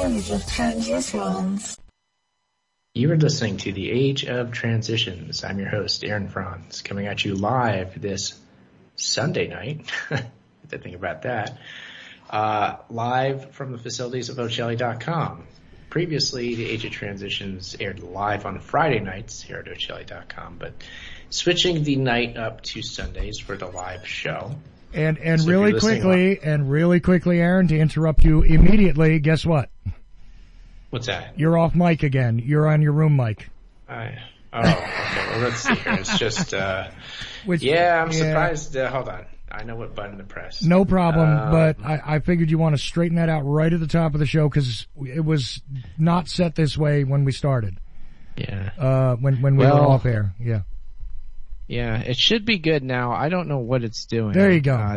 Age of Transitions. You are listening to The Age of Transitions. I'm your host, Aaron Franz, coming at you live this Sunday night. To think about that. Live from the facilities of Ocelli.com. Previously, The Age of Transitions aired live on Friday nights here at Ocelli.com, but switching the night up to Sundays for the live show. And so really quickly, Aaron, to interrupt you immediately, guess what? What's that? You're off mic again. You're on your room mic. Okay. Well, let's see here. It's just, I'm surprised. Hold on. I know what button to press. No problem, but I figured you want to straighten that out right at the top of the show because it was not set this way when we started. Yeah. When we were off air. Yeah. Yeah, it should be good now. I don't know what it's doing. There you go.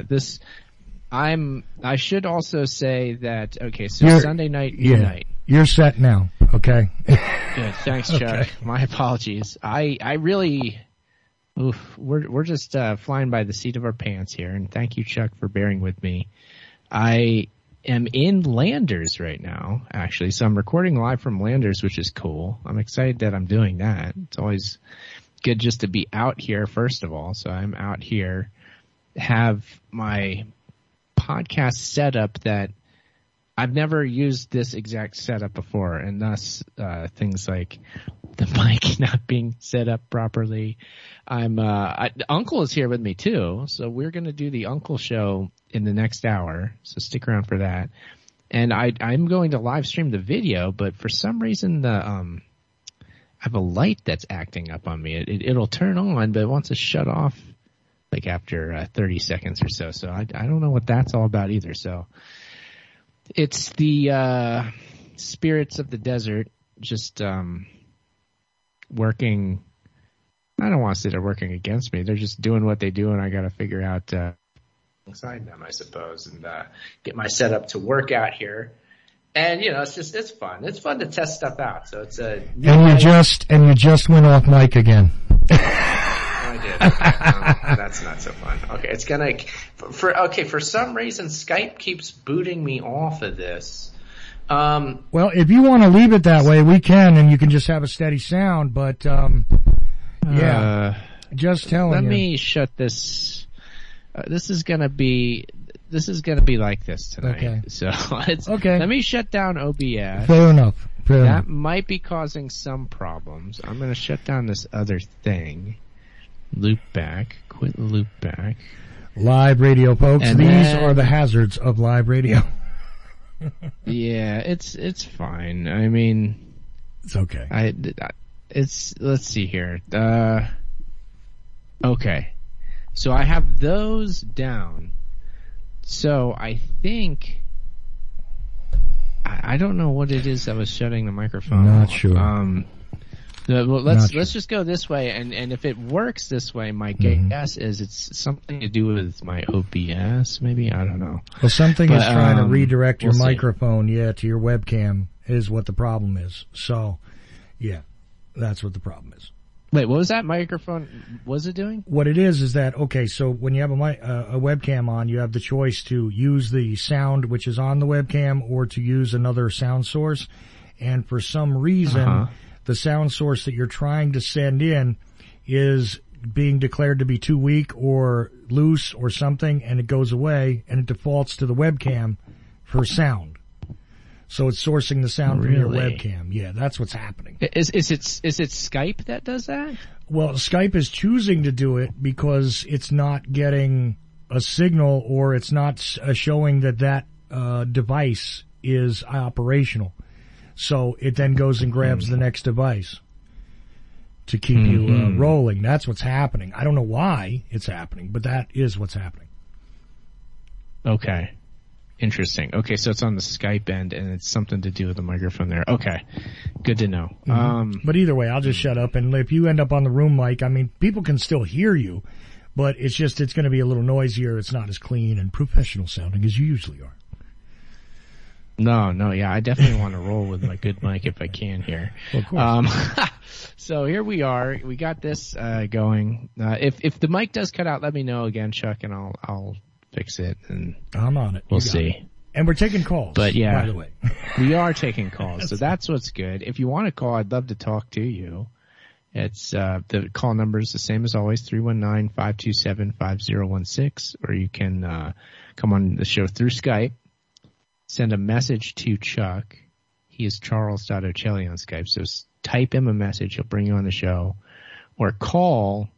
I should also say that, okay, so Sunday night, night. You're set now, okay? Good, thanks, Chuck. Okay. My apologies. I really, we're just flying by the seat of our pants here, and thank you, Chuck, for bearing with me. I am in Landers right now, actually, so I'm recording live from Landers, which is cool. I'm excited that I'm doing that. It's always good just to be out here, first of all. So I'm out here, have my podcast setup that I've never used this exact setup before, and thus things like the mic not being set up properly. Uncle is here with me too, so we're going to do the Uncle show in the next hour, so stick around for that. And I'm going to live stream the video, but for some reason I have a light that's acting up on me. It'll turn on, but it wants to shut off like after 30 seconds or so. So I don't know what that's all about either. So it's the spirits of the desert just working. I don't want to say they're working against me. They're just doing what they do, and I got to figure out alongside them, I suppose, and get my setup to work out here. And it's fun. It's fun to test stuff out. So it's a you just went off mic again. I did. That's not so fun. Okay, it's gonna for some reason Skype keeps booting me off of this. Well, if you want to leave it that way, we can, and you can just have a steady sound. But just telling you. Let me shut this. This is gonna be like this tonight. Okay. So okay. Let me shut down OBS. Fair enough. That might be causing some problems. I'm going to shut down this other thing. Quit loop back. Live radio, folks. And these are the hazards of live radio. Yeah, it's fine. I mean, it's okay. Let's see here. Okay. So I have those down. So I think I don't know what it is that was shutting the microphone. Not off. Sure. Well, let's just go this way, and if it works this way, my guess is it's something to do with my OBS. Maybe, I don't know. Well, something is trying to redirect your microphone, to your webcam is what the problem is. So, yeah, that's what the problem is. Wait, what was that microphone? Was it doing? What it is that, okay, so when you have a webcam on, you have the choice to use the sound which is on the webcam or to use another sound source. And for some reason, the sound source that you're trying to send in is being declared to be too weak or loose or something, and it goes away and it defaults to the webcam for sound. So it's sourcing the sound from your webcam. Yeah, that's what's happening. Is it Skype that does that? Well, Skype is choosing to do it because it's not getting a signal or it's not showing that device is operational. So it then goes and grabs the next device to keep you rolling. That's what's happening. I don't know why it's happening, but that is what's happening. Okay. Interesting. Okay, so it's on the Skype end, and it's something to do with the microphone there. Okay, good to know. But either way, I'll just shut up, and if you end up on the room mic, I mean, people can still hear you, but it's going to be a little noisier. It's not as clean and professional sounding as you usually are. No, yeah, I definitely want to roll with my good mic if I can here. Well, of course. So here we are. We got this going. If the mic does cut out, let me know again, Chuck, and I'll fix it, and I'm on it. We'll see. And we're taking calls, but yeah, by the way. We are taking calls, so that's what's good. If you want to call, I'd love to talk to you. It's the call number is the same as always, 319-527-5016, or you can come on the show through Skype. Send a message to Chuck. He is Charles.Ocelli on Skype, so type him a message. He'll bring you on the show. Or call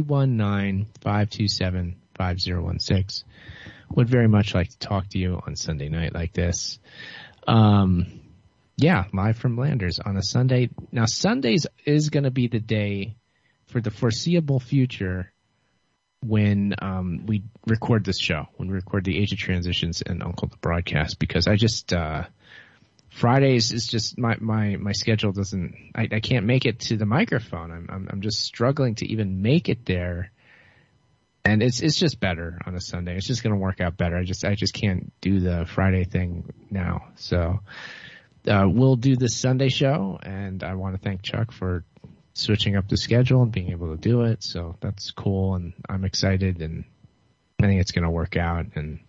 319-527-5016. Would very much like to talk to you on Sunday night like this. Yeah, live from Landers on a Sunday. Now, Sundays is going to be the day for the foreseeable future when we record this show, when we record the Age of Transitions and Uncle the Broadcast, because I just Fridays is just my schedule doesn't. I can't make it to the microphone. I'm just struggling to even make it there, and it's just better on a Sunday. It's just going to work out better. I just can't do the Friday thing now, so. We'll do this Sunday show, and I want to thank Chuck for switching up the schedule and being able to do it. So that's cool, and I'm excited, and I think it's going to work out. And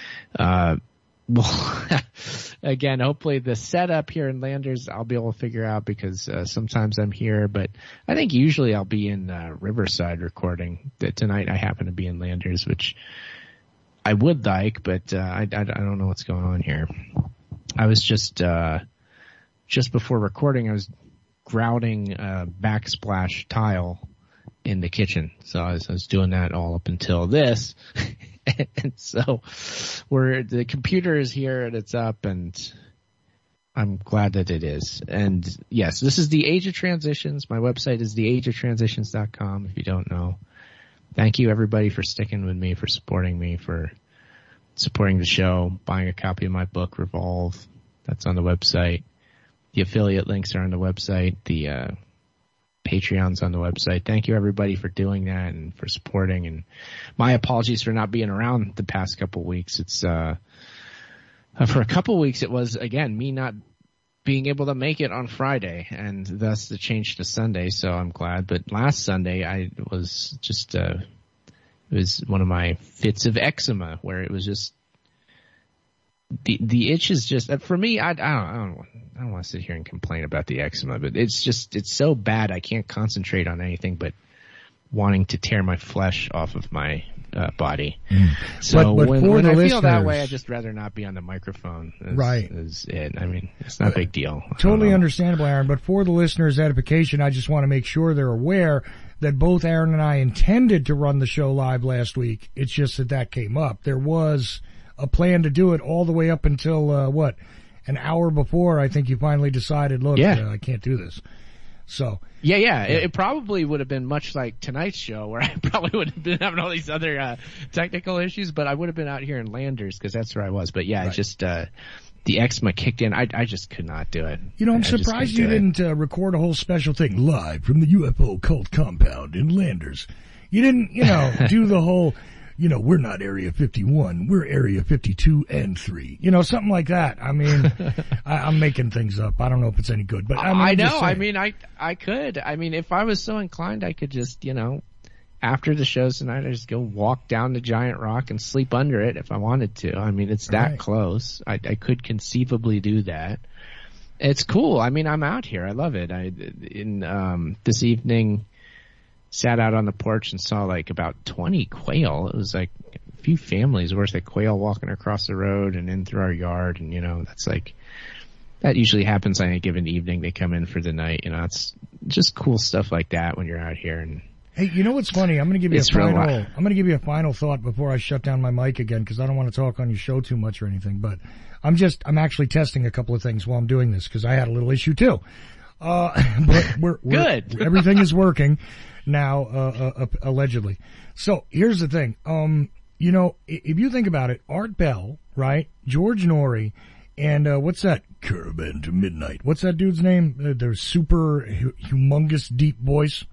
well, again, hopefully the setup here in Landers I'll be able to figure out, because sometimes I'm here, but I think usually I'll be in Riverside recording. Tonight I happen to be in Landers, which I would like, but I don't know what's going on here. I was just before recording, I was grouting backsplash tile in the kitchen. So I was doing that all up until this. And so the computer is here and it's up, and I'm glad that it is. And yes, this is the Age of Transitions. My website is theageoftransitions.com if you don't know. Thank you everybody for sticking with me, for supporting me, for supporting the show, buying a copy of my book, Revolve. That's on the website. The affiliate links are on the website. The Patreon's on the website. Thank you, everybody, for doing that and for supporting. And my apologies for not being around the past couple of weeks. It's for a couple of weeks, it was, again, me not being able to make it on Friday, and thus the change to Sunday, so I'm glad. But last Sunday, I was just it was one of my fits of eczema, where it was just the itch is just, for me, I don't want to sit here and complain about the eczema, but it's so bad I can't concentrate on anything but wanting to tear my flesh off of my body. So but when I feel that way, I'd just rather not be on the microphone. Right. Is it. I mean, it's not a big deal. Totally understandable, Aaron, but for the listeners' edification, I just want to make sure they're aware that both Aaron and I intended to run the show live last week. It's just that came up. There was a plan to do it all the way up until, an hour before. I think you finally decided, look, I can't do this. So. Yeah. It probably would have been much like tonight's show, where I probably would have been having all these other technical issues, but I would have been out here in Landers because that's where I was. But yeah, right. Just the eczema kicked in. I just could not do it. You know, I'm surprised you didn't record a whole special thing live from the UFO cult compound in Landers. You didn't, do the whole, we're not Area 51, we're Area 52 and 3. Something like that. I mean, I'm making things up. I don't know if it's any good, but I know. I mean, I could. I mean, if I was so inclined, I could just, after the shows tonight, I just go walk down the giant rock and sleep under it if I wanted to. I mean, it's that close. I could conceivably do that. It's cool. I mean, I'm out here. I love it. This evening, sat out on the porch and saw like about 20 quail. It was like a few families worth of quail walking across the road and in through our yard. And, that usually happens on a given evening. They come in for the night. It's just cool stuff like that when you're out here. And hey, you know what's funny? I'm going to give you a final thought before I shut down my mic again, because I don't want to talk on your show too much or anything. But I'm actually testing a couple of things while I'm doing this, because I had a little issue too. But we're good. Everything is working now, allegedly. So here's the thing. If you think about it, Art Bell, right? George Norrie, and what's that? Caravan to Midnight. What's that dude's name? Their super humongous deep voice.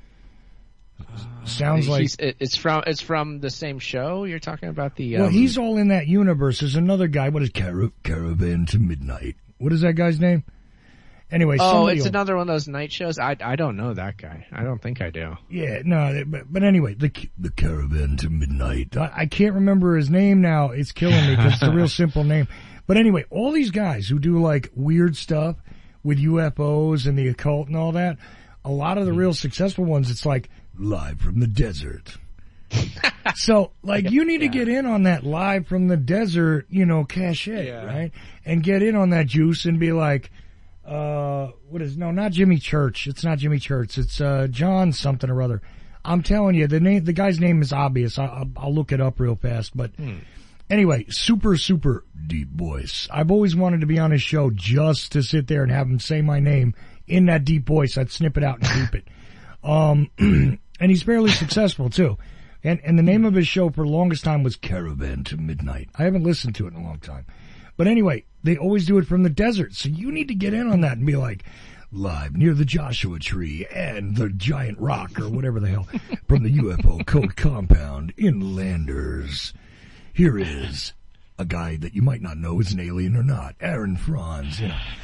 Sounds like it's from the same show. You're talking about the. Well, he's all in that universe. There's another guy. What is Caravan to Midnight? What is that guy's name? Anyway, it's another one of those night shows. I don't know that guy. I don't think I do. Yeah, no, but anyway, the Caravan to Midnight. I can't remember his name now. It's killing me because it's a real simple name. But anyway, all these guys who do like weird stuff with UFOs and the occult and all that, a lot of the real successful ones, it's like live from the desert. So, like, you need to get in on that live from the desert, cachet, right? And get in on that juice and be like, not Jimmy Church. It's not Jimmy Church. It's, John something or other. I'm telling you, the guy's name is obvious. I'll look it up real fast, but anyway, super, super deep voice. I've always wanted to be on his show just to sit there and have him say my name in that deep voice. I'd snip it out and keep it. And he's fairly successful too. And the name of his show for the longest time was Caravan to Midnight. I haven't listened to it in a long time. But anyway, they always do it from the desert. So you need to get in on that and be like, live near the Joshua Tree and the giant rock or whatever the hell from the UFO code compound in Landers. Here is a guy that you might not know is an alien or not. Aaron Franz.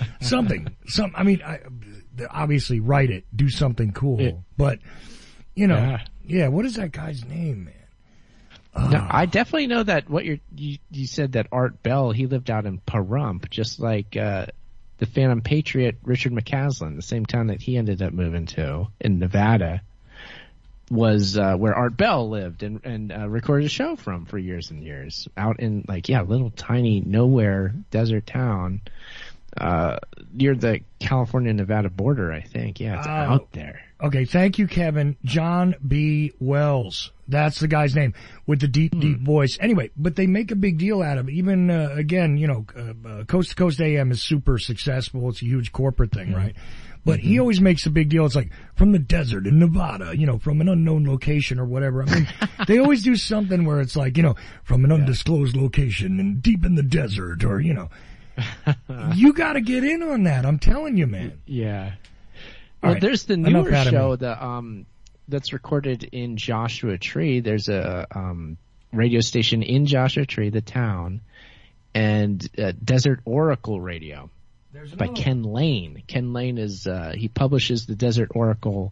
Obviously write it, do something cool. But, what is that guy's name, man? No, I definitely know that you said that Art Bell, he lived out in Pahrump, just like the Phantom Patriot Richard McCaslin, the same town that he ended up moving to in Nevada, was where Art Bell lived and recorded a show from for years and years, out in little tiny nowhere desert town near the California-Nevada border, I think. Yeah, it's out there. Okay, thank you, Kevin. John B. Wells. That's the guy's name with the deep, deep voice. Anyway, but they make a big deal out of it. Even, Coast to Coast AM is super successful. It's a huge corporate thing, right? But he always makes a big deal. It's like from the desert in Nevada, from an unknown location or whatever. I mean, they always do something where it's like, from an undisclosed location and deep in the desert or, you gotta get in on that. I'm telling you, man. Yeah. Well, there's the newer show that's recorded in Joshua Tree. There's a radio station in Joshua Tree, the town, and Desert Oracle Radio by Ken Lane. Ken Lane is he publishes the Desert Oracle.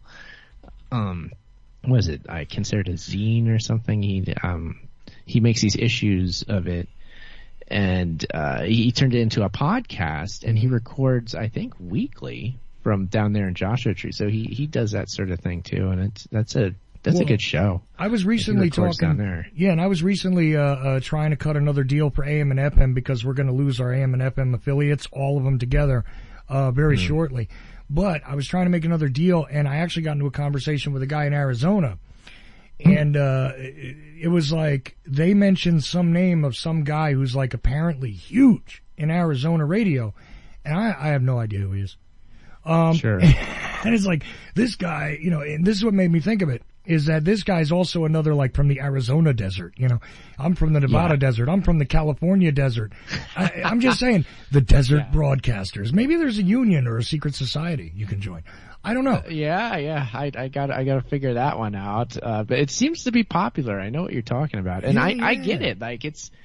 What is it? I consider it a zine or something. He makes these issues of it. And he turned it into a podcast, and he records, I think, weekly from down there in Joshua Tree. So he does that sort of thing too, and that's a good show. I was recently talking down there. Yeah, and I was recently trying to cut another deal for AM and FM because we're going to lose our AM and FM affiliates, all of them together, very shortly. But I was trying to make another deal, and I actually got into a conversation with a guy in Arizona. And it was like they mentioned some name of some guy who's like apparently huge in Arizona radio, and I have no idea who he is. Sure. And it's like this guy, and this is what made me think of it, is that this guy's also another like from the Arizona desert. I'm from the Nevada desert. I'm from the California desert. I'm just saying the desert broadcasters. Maybe there's a union or a secret society you can join. I don't know. I gotta figure that one out. But it seems to be popular. I know what you're talking about. And I get it. Like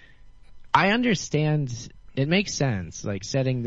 I understand. It makes sense. Like setting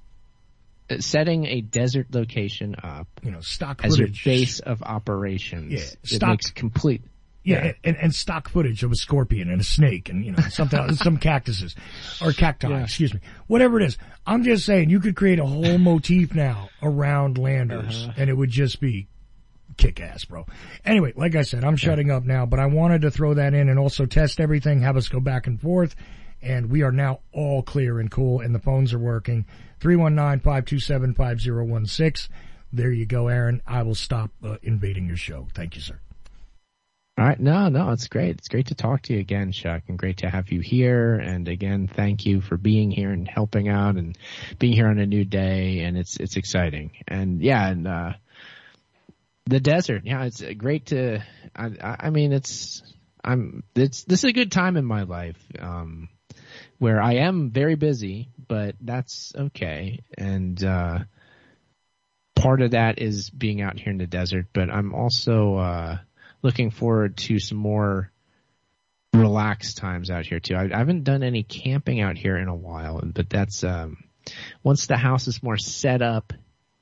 a desert location up, stock as footage. your base of operations. Yeah. It makes complete. Yeah. And stock footage of a scorpion and a snake and, something, some cactuses or cacti, excuse me, whatever it is. I'm just saying you could create a whole motif now around Landers and it would just be kick-ass, bro. Anyway, like I said, I'm shutting up now, but I wanted to throw that in and also test everything, have us go back and forth. And we are now all clear and cool, and the phones are working. 319-527-5016. There you go, Aaron. I will stop invading your show. Thank you, sir. All right. No, it's great. It's great to talk to you again, Chuck, and great to have you here. And again, thank you for being here and helping out and being here on a new day. And it's exciting. And the desert. Yeah, it's great to. This is a good time in my life. Where I am very busy, but that's okay. And part of that is being out here in the desert, but I'm also looking forward to some more relaxed times out here too. I haven't done any camping out here in a while, but that's once the house is more set up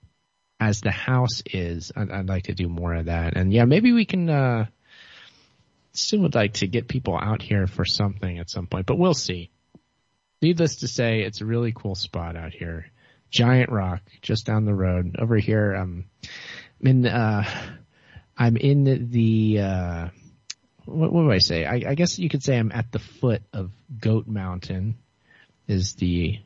as the house is, I'd like to do more of that. And yeah, maybe we can, still would like to get people out here for something at some point, but we'll see. Needless to say, it's a really cool spot out here. Giant Rock, just down the road. Over here, I'm in the, what do I say? I guess you could say I'm at the foot of Goat Mountain, is the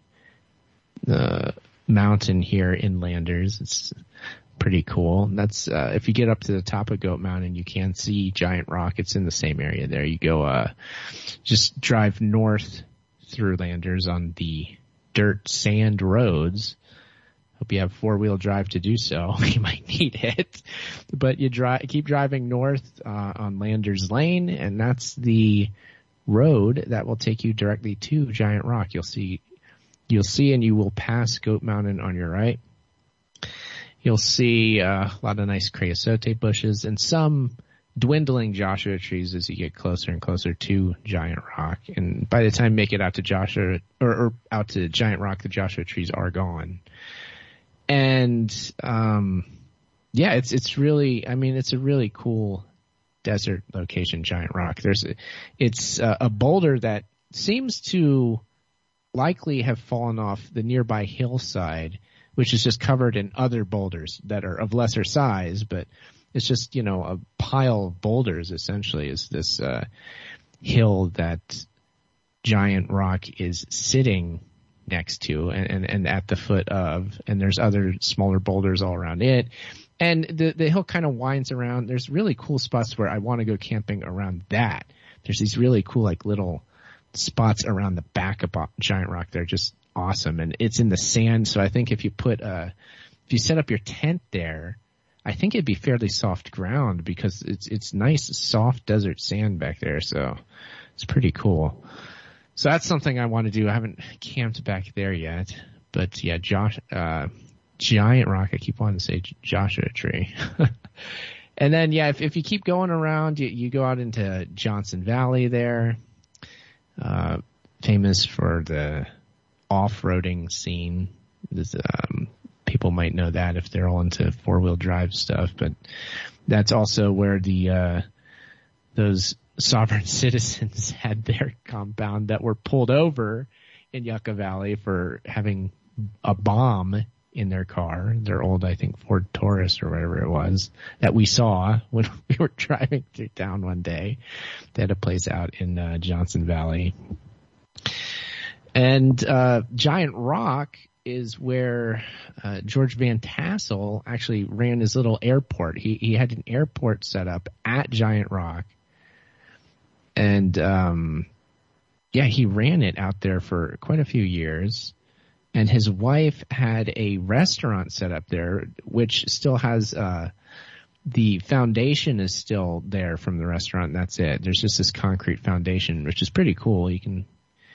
mountain here in Landers. It's pretty cool. That's, if you get up to the top of Goat Mountain, you can see Giant Rock. It's in the same area there. You go, just drive north through Landers on the dirt sand roads. Hope you have 4-wheel drive to do so. You might need it, but you keep driving north, on Landers Lane, and that's the road that will take you directly to Giant Rock. You'll see, and you will pass Goat Mountain on your right. You'll see a lot of nice creosote bushes and some dwindling Joshua trees as you get closer and closer to Giant Rock. And by the time you make it out to Joshua or out to Giant Rock, the Joshua trees are gone. And yeah, it's really, I mean, it's a really cool desert location, Giant Rock. It's a boulder that seems to likely have fallen off the nearby hillside, which is just covered in other boulders that are of lesser size, but it's just, a pile of boulders essentially is this hill that Giant Rock is sitting next to and at the foot of, and there's other smaller boulders all around it. And the hill kind of winds around. There's really cool spots where I want to go camping around that. There's these really cool, like, little spots around the back of Giant Rock. They're just awesome. And it's in the sand. So I think if you set up your tent there, I think it'd be fairly soft ground because it's nice, soft desert sand back there. So it's pretty cool. So that's something I want to do. I haven't camped back there yet, but yeah, Giant Rock. I keep wanting to say Joshua Tree. And then, yeah, if you keep going around, you go out into Johnson Valley there, famous for the off-roading scene. People might know that if they're all into 4-wheel drive stuff, but that's also where those sovereign citizens had their compound that were pulled over in Yucca Valley for having a bomb in their car, their old, I think, Ford Taurus or whatever it was that we saw when we were driving through town one day. They had a place out in Johnson Valley. And Giant Rock is where George Van Tassel actually ran his little airport. He had an airport set up at Giant Rock. And yeah, he ran it out there for quite a few years. And his wife had a restaurant set up there, which still has the foundation is still there from the restaurant. And that's it. There's just this concrete foundation, which is pretty cool. You can,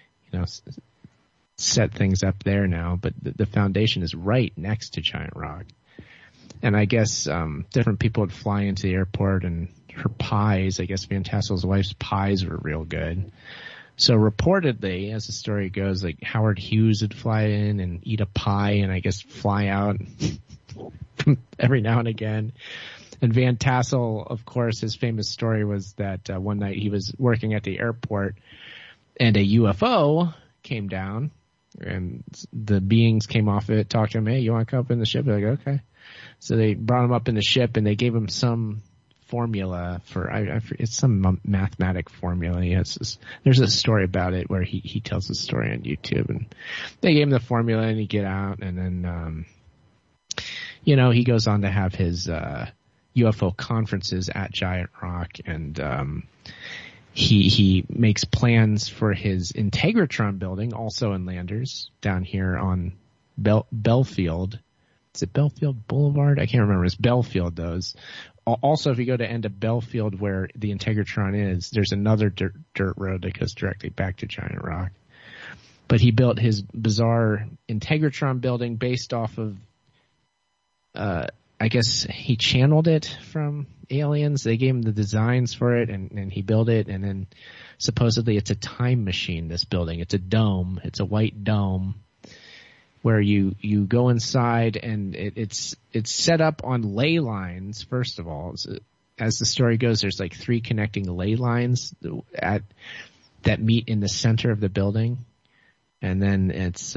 set things up there now, but the foundation is right next to Giant Rock. And I guess different people would fly into the airport, and her pies, I guess Van Tassel's wife's pies were real good. So reportedly, as the story goes, like Howard Hughes would fly in and eat a pie and I guess fly out every now and again. And Van Tassel, of course, his famous story was that one night he was working at the airport and a UFO came down and the beings came off it, talked to him, hey, you want to come up in the ship? They're like, okay. So they brought him up in the ship and they gave him some formula for, it's some mathematic formula. There's a story about it where he tells the story on YouTube, and they gave him the formula and he get out, and then, he goes on to have his, UFO conferences at Giant Rock, and, he makes plans for his Integratron building, also in Landers, down here on Belfield. Is it Belfield Boulevard? I can't remember. It's Belfield, though. Also, if you go to end of Belfield where the Integratron is, there's another dirt road that goes directly back to Giant Rock. But he built his bizarre Integratron building based off of, I guess he channeled it from aliens. They gave him the designs for it, and he built it. And then supposedly it's a time machine, this building. It's a dome. It's a white dome. where you go inside and it's set up on ley lines. First of all, as the story goes, there's like 3 connecting ley lines that meet in the center of the building, and then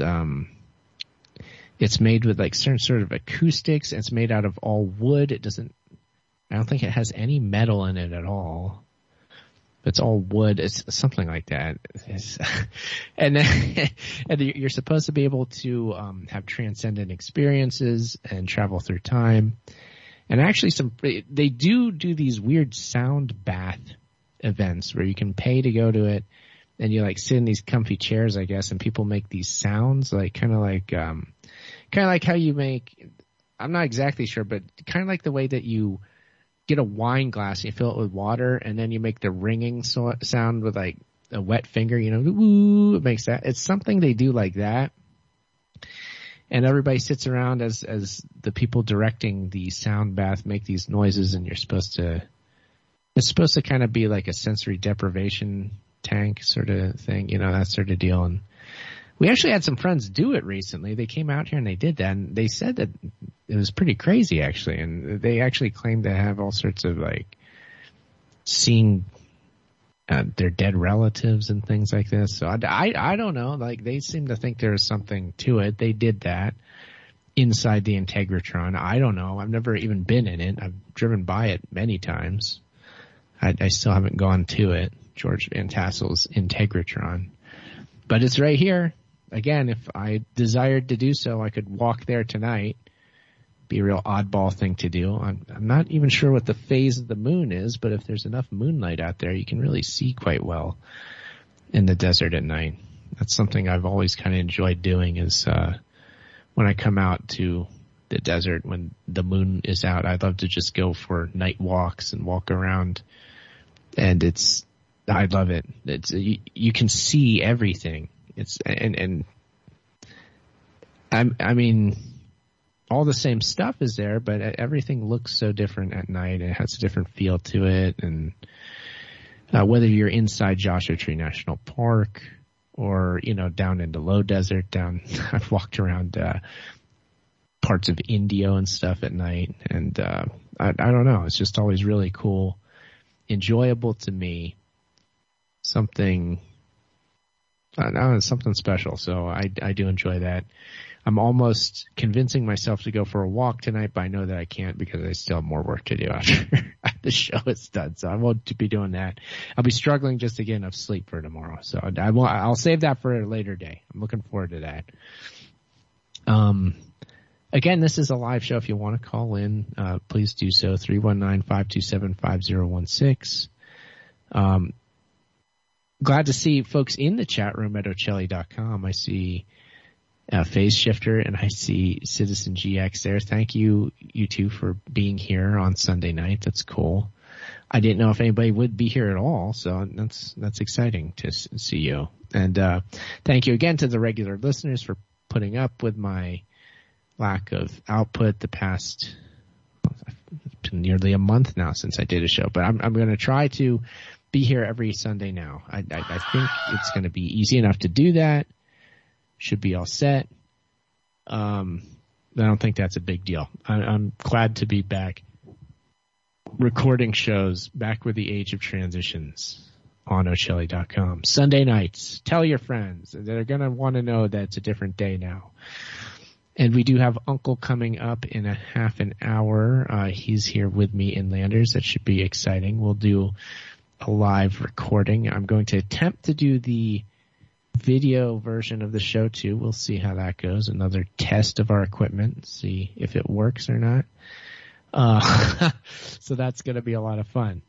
it's made with like certain sort of acoustics. It's made out of all wood. I don't think it has any metal in it at all. It's all wood. It's something like that. And then, and you're supposed to be able to have transcendent experiences and travel through time. And actually they do these weird sound bath events where you can pay to go to it, and you like sit in these comfy chairs, I guess, and people make these sounds like kind of like how you make, I'm not exactly sure, but kind of like the way that you get a wine glass, you fill it with water, and then you make the ringing sound with like a wet finger, woo, it makes that. It's something they do like that. And everybody sits around as the people directing the sound bath make these noises, and it's supposed to kind of be like a sensory deprivation tank sort of thing, that sort of deal. And we actually had some friends do it recently. They came out here and they did that, and they said that it was pretty crazy, actually. And they actually claimed to have all sorts of like seeing their dead relatives and things like this. So I don't know. Like, they seem to think there's something to it. They did that inside the Integratron. I don't know. I've never even been in it. I've driven by it many times. I still haven't gone to it, George Van Tassel's Integratron. But it's right here. Again, if I desired to do so, I could walk there tonight. Be a real oddball thing to do. I'm not even sure what the phase of the moon is, but if there's enough moonlight out there, you can really see quite well in the desert at night. That's something I've always kind of enjoyed doing is when I come out to the desert when the moon is out, I love to just go for night walks and walk around. And I love it. You can see everything. I mean, all the same stuff is there, but everything looks so different at night. It has a different feel to it. And whether you're inside Joshua Tree National Park or, down into low desert, I've walked around parts of Indio and stuff at night. And I don't know. It's just always really cool, enjoyable to me. Something special. So I do enjoy that. I'm almost convincing myself to go for a walk tonight, but I know that I can't because I still have more work to do after the show is done. So I won't be doing that. I'll be struggling just to get enough sleep for tomorrow. So I'll save that for a later day. I'm looking forward to that. Again, this is a live show. If you want to call in, please do so. 319-527-5016. Glad to see folks in the chat room at Ocelli.com. I see Phase Shifter and I see Citizen GX there. Thank you two, for being here on Sunday night. That's cool. I didn't know if anybody would be here at all, so that's exciting to see you. And thank you again to the regular listeners for putting up with my lack of output the past nearly a month now since I did a show. But I'm going to try to be here every Sunday now. I think it's going to be easy enough to do that. Should be all set. I don't think that's a big deal. I'm glad to be back recording shows, back with the age of transitions on Ocelli.com. Sunday nights. Tell your friends. They're going to want to know that it's a different day now. And we do have Uncle coming up in a half an hour. He's here with me in Landers. That should be exciting. We'll do a live recording. I'm going to attempt to do the video version of the show too. We'll see how that goes. Another test of our equipment, see if it works or not. So that's going to be a lot of fun.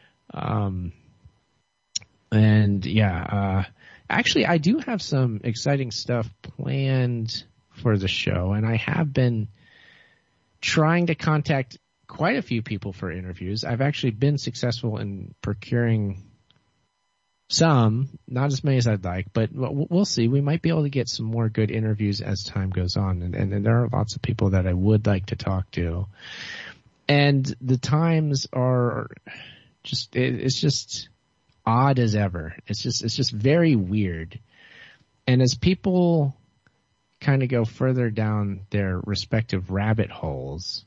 Actually I do have some exciting stuff planned for the show, and I have been trying to contact quite a few people for interviews. I've actually been successful in procuring some, not as many as I'd like, but we'll see. We might be able to get some more good interviews as time goes on. And there are lots of people that I would like to talk to. And the times are it's just odd as ever. It's just very weird. And as people kind of go further down their respective rabbit holes,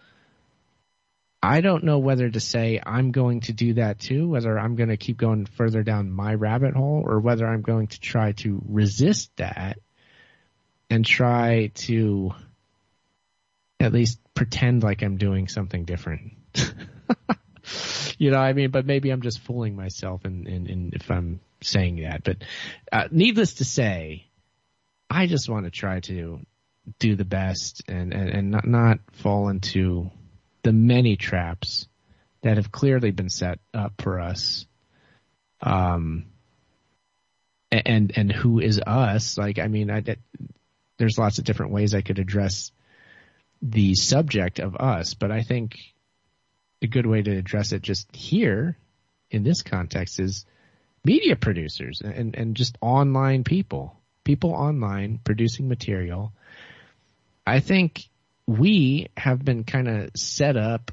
I don't know whether to say I'm going to do that too, whether I'm going to keep going further down my rabbit hole, or whether I'm going to try to resist that and try to at least pretend like I'm doing something different. You know what I mean? But maybe I'm just fooling myself in if I'm saying that. But needless to say, I just want to try to do the best and not fall into the many traps that have clearly been set up for us. And who is us? Like, I mean, there's lots of different ways I could address the subject of us, but I think a good way to address it just here in this context is media producers and just online people online producing material. I think we have been kind of set up.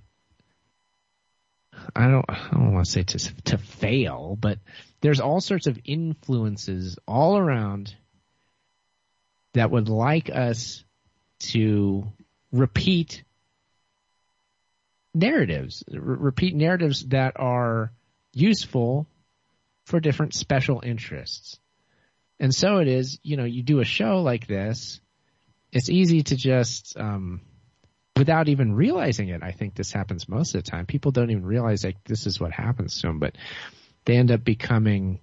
I don't want to say to fail, but there's all sorts of influences all around that would like us to repeat narratives that are useful for different special interests. And so it is, you know, you do a show like this, it's easy to just, without even realizing it, I think this happens most of the time. People don't even realize like this is what happens to them, but they end up becoming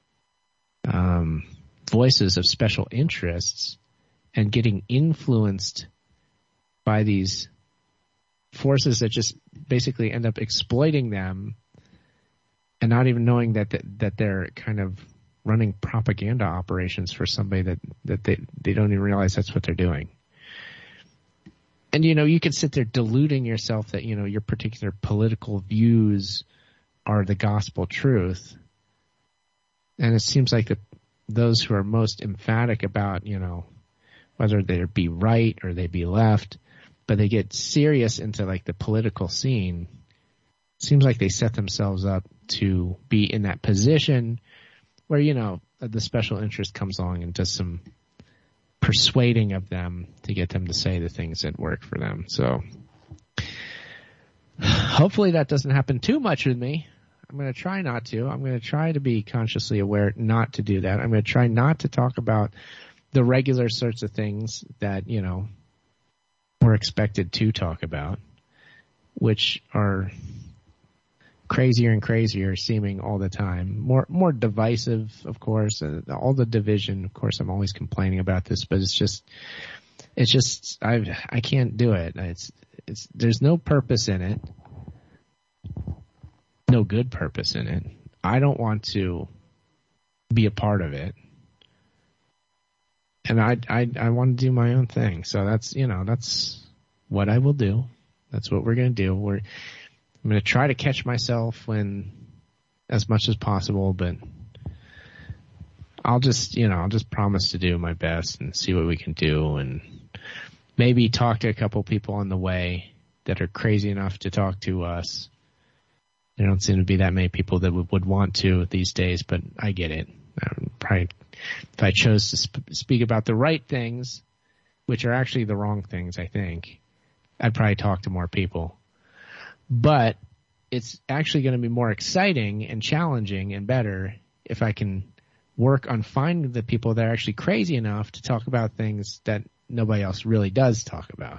voices of special interests and getting influenced by these forces that just basically end up exploiting them and not even knowing that they're kind of running propaganda operations for somebody that they don't even realize that's what they're doing. And, you know, you can sit there deluding yourself that, you know, your particular political views are the gospel truth. And it seems like those who are most emphatic about, you know, whether they be right or they be left, but they get serious into like the political scene, seems like they set themselves up to be in that position where, you know, the special interest comes along and does some persuading of them to get them to say the things that work for them. So hopefully that doesn't happen too much with me. I'm going to try not to. I'm going to try to be consciously aware not to do that. I'm going to try not to talk about the regular sorts of things that, you know, we're expected to talk about, which are crazier and crazier seeming all the time. More divisive, of course, all the division. Of course, I'm always complaining about this, but it's just I can't do it. There's no purpose in it. No good purpose in it. I don't want to be a part of it. And I want to do my own thing. So that's what I will do. That's what we're going to do. I'm going to try to catch myself as much as possible, but I'll just promise to do my best and see what we can do, and maybe talk to a couple people on the way that are crazy enough to talk to us. There don't seem to be that many people that would want to these days, but I get it. Probably, if I chose to speak about the right things, which are actually the wrong things, I think, I'd probably talk to more people. But it's actually going to be more exciting and challenging and better if I can work on finding the people that are actually crazy enough to talk about things that nobody else really does talk about.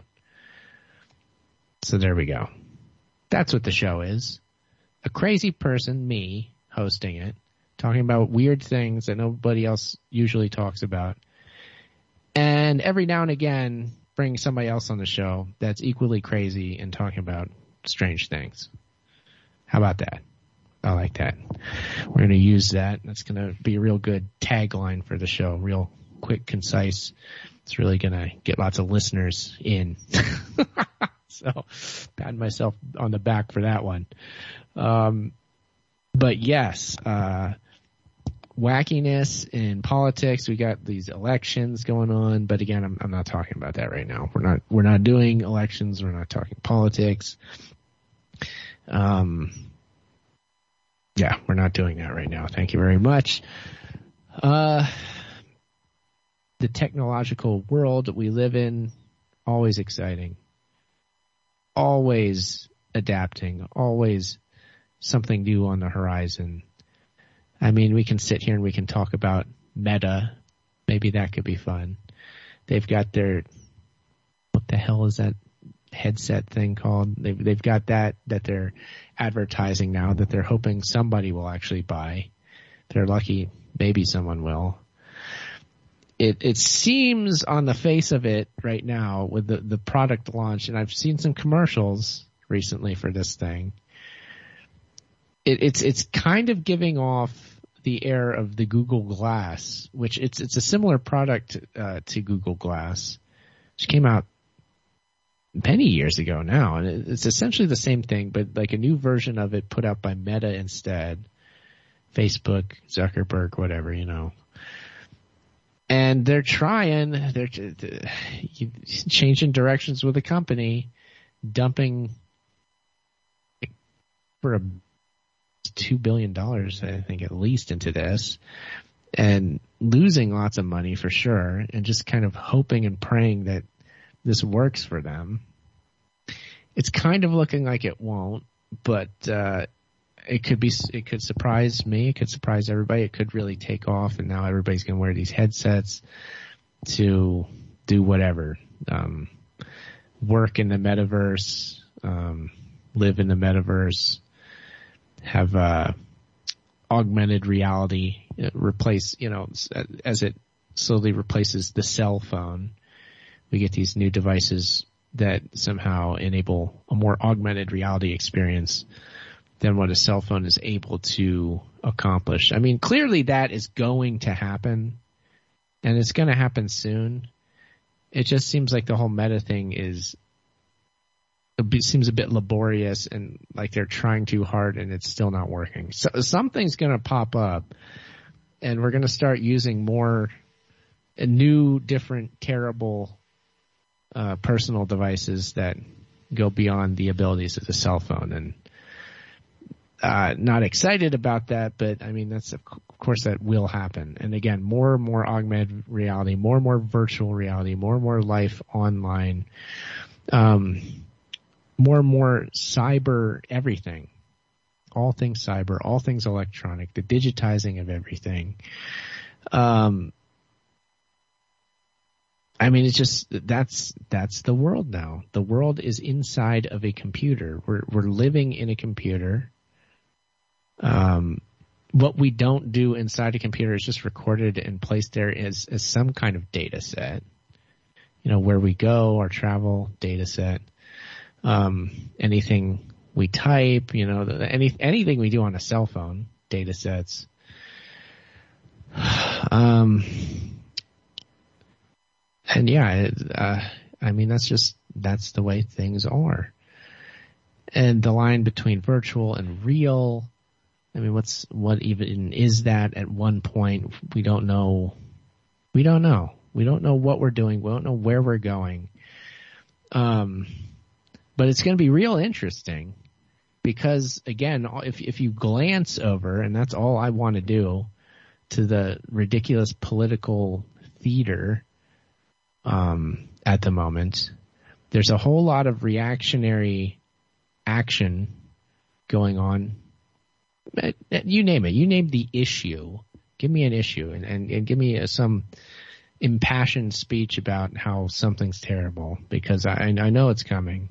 So there we go. That's what the show is. A crazy person, me, hosting it, talking about weird things that nobody else usually talks about. And every now and again, bring somebody else on the show that's equally crazy and talking about strange things. How about that? I like that. We're going to use that. That's going to be a real good tagline for the show. Real quick, concise. It's really going to get lots of listeners in. So, pat myself on the back for that one. But yes, wackiness in politics. We got these elections going on, but again, I'm not talking about that right now. We're not doing elections. We're not talking politics. Yeah, we're not doing that right now. Thank you very much. the technological world that we live in, always exciting, always adapting, always something new on the horizon. I mean, we can sit here and we can talk about Meta. Maybe that could be fun. They've got their, what the hell is that headset thing called? They've got that they're advertising now that they're hoping somebody will actually buy. They're lucky maybe someone will. It seems on the face of it right now with the product launch, and I've seen some commercials recently for this thing. It's kind of giving off the air of the Google Glass, which it's a similar product to Google Glass, which came out many years ago now, and it's essentially the same thing, but like a new version of it put out by Meta instead. Facebook, Zuckerberg, whatever, you know. And they're changing directions with the company, dumping for $2 billion, I think, at least into this, and losing lots of money for sure, and just kind of hoping and praying that this works for them. It's kind of looking like it won't, but it could surprise me. It could surprise everybody. It could really take off, and now everybody's going to wear these headsets to do whatever. Work in the metaverse, live in the metaverse, have augmented reality replace, you know, as it slowly replaces the cell phone. We get these new devices that somehow enable a more augmented reality experience than what a cell phone is able to accomplish. I mean, clearly that is going to happen, and it's going to happen soon. It just seems like the whole Meta thing seems a bit laborious, and like they're trying too hard and it's still not working. So something's going to pop up, and we're going to start using more new, different, terrible personal devices that go beyond the abilities of the cell phone. And not excited about that, but I mean, that's of course that will happen. And again, more and more augmented reality, more and more virtual reality, more and more life online, more and more cyber everything, all things cyber, all things electronic, the digitizing of everything. I mean, it's just, that's the world now. The world is inside of a computer. We're living in a computer. What we don't do inside a computer is just recorded and placed there as some kind of data set. You know, where we go, our travel data set, anything we type, you know, anything we do on a cell phone, data sets. And yeah, I mean, that's the way things are. And the line between virtual and real, I mean, what even is that at one point? We don't know. We don't know what we're doing. We don't know where we're going. But it's going to be real interesting because, again, if you glance over, and that's all I want to do, to the ridiculous political theater at the moment, there's a whole lot of reactionary action going on. You name it. You name the issue. Give me an issue and give me some impassioned speech about how something's terrible, because I know it's coming.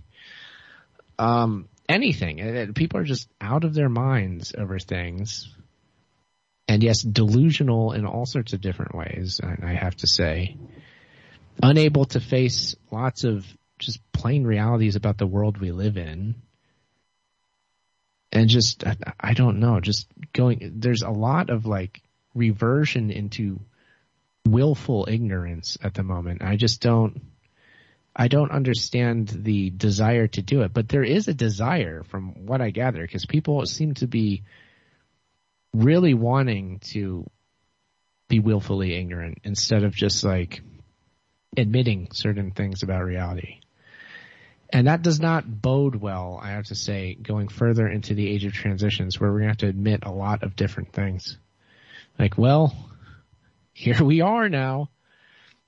Anything. People are just out of their minds over things. And yes, delusional in all sorts of different ways, I have to say. Unable to face lots of just plain realities about the world we live in. And just, I don't know, just there's a lot of like reversion into willful ignorance at the moment. I don't understand the desire to do it, but there is a desire from what I gather, because people seem to be really wanting to be willfully ignorant instead of just like admitting certain things about reality. And that does not bode well, I have to say, going further into the age of transitions, where we're going to have to admit a lot of different things. Like, well, here we are now.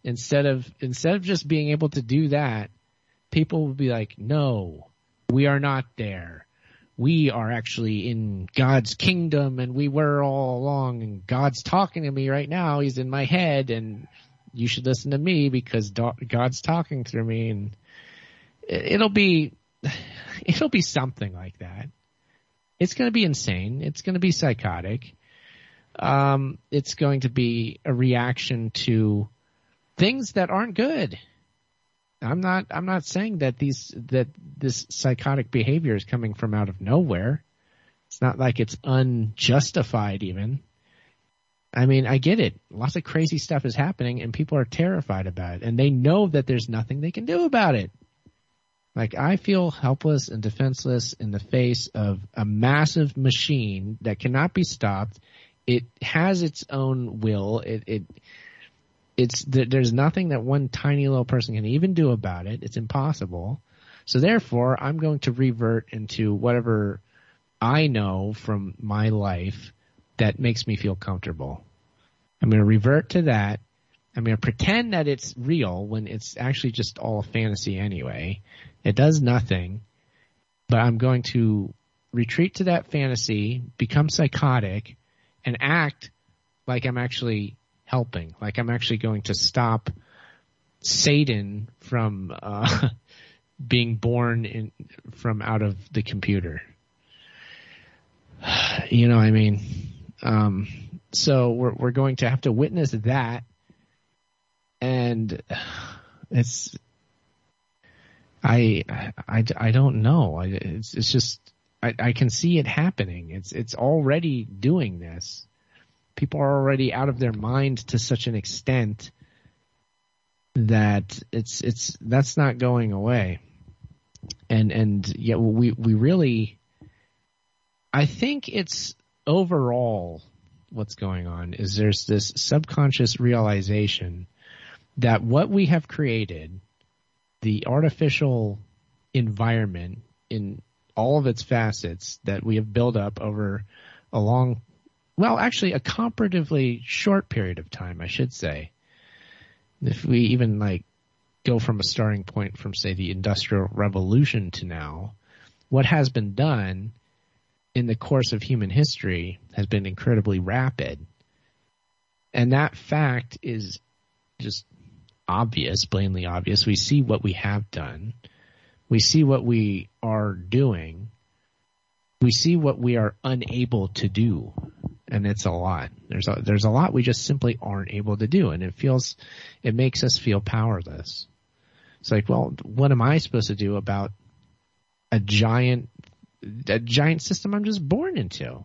Instead of just being able to do that, people would be like, no, we are not there. We are actually in God's kingdom, and we were all along, and God's talking to me right now. He's in my head, and you should listen to me because God's talking through me. And it'll be something like that. It's going to be insane. It's going to be psychotic. It's going to be a reaction to things that aren't good. I'm not saying that this psychotic behavior is coming from out of nowhere. It's not like it's unjustified even. I mean, I get it. Lots of crazy stuff is happening and people are terrified about it, and they know that there's nothing they can do about it. Like, I feel helpless and defenseless in the face of a massive machine that cannot be stopped. It has its own will. There's nothing that one tiny little person can even do about it. It's impossible. So therefore, I'm going to revert into whatever I know from my life that makes me feel comfortable. I'm going to revert to that. I'm going to pretend that it's real when it's actually just all a fantasy anyway. It does nothing, but I'm going to retreat to that fantasy, become psychotic, and act like I'm actually helping, like I'm actually going to stop Satan from being born from out of the computer. You know what I mean? So we're going to have to witness that, and it's I don't know. It's just I can see it happening. It's already doing this. People are already out of their mind to such an extent that that's not going away. And yet we really, I think it's overall what's going on is there's this subconscious realization that what we have created, the artificial environment in all of its facets that we have built up over actually a comparatively short period of time, I should say. If we even go from a starting point from, say, the Industrial Revolution to now, what has been done in the course of human history has been incredibly rapid. And that fact is just obvious, plainly obvious. We see what we have done. We see what we are doing. We see what we are unable to do. And it's a lot. There's a lot we just simply aren't able to do. And it makes us feel powerless. It's like, well, what am I supposed to do about a giant system I'm just born into?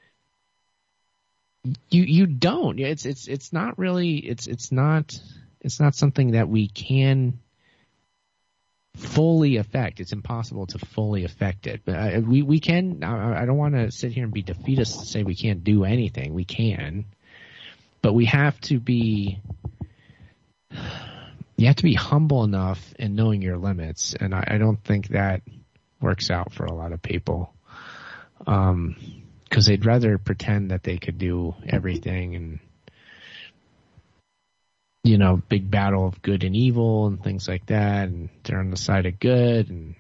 You don't. It's not really, it's not something that we can fully affect. It's impossible to fully affect it. But we can. I don't want to sit here and be defeatist to say we can't do anything. We can, but we have to be. You have to be humble enough in knowing your limits, and I don't think that works out for a lot of people, because they'd rather pretend that they could do everything and. Big battle of good and evil and things like that, and they're on the side of good, and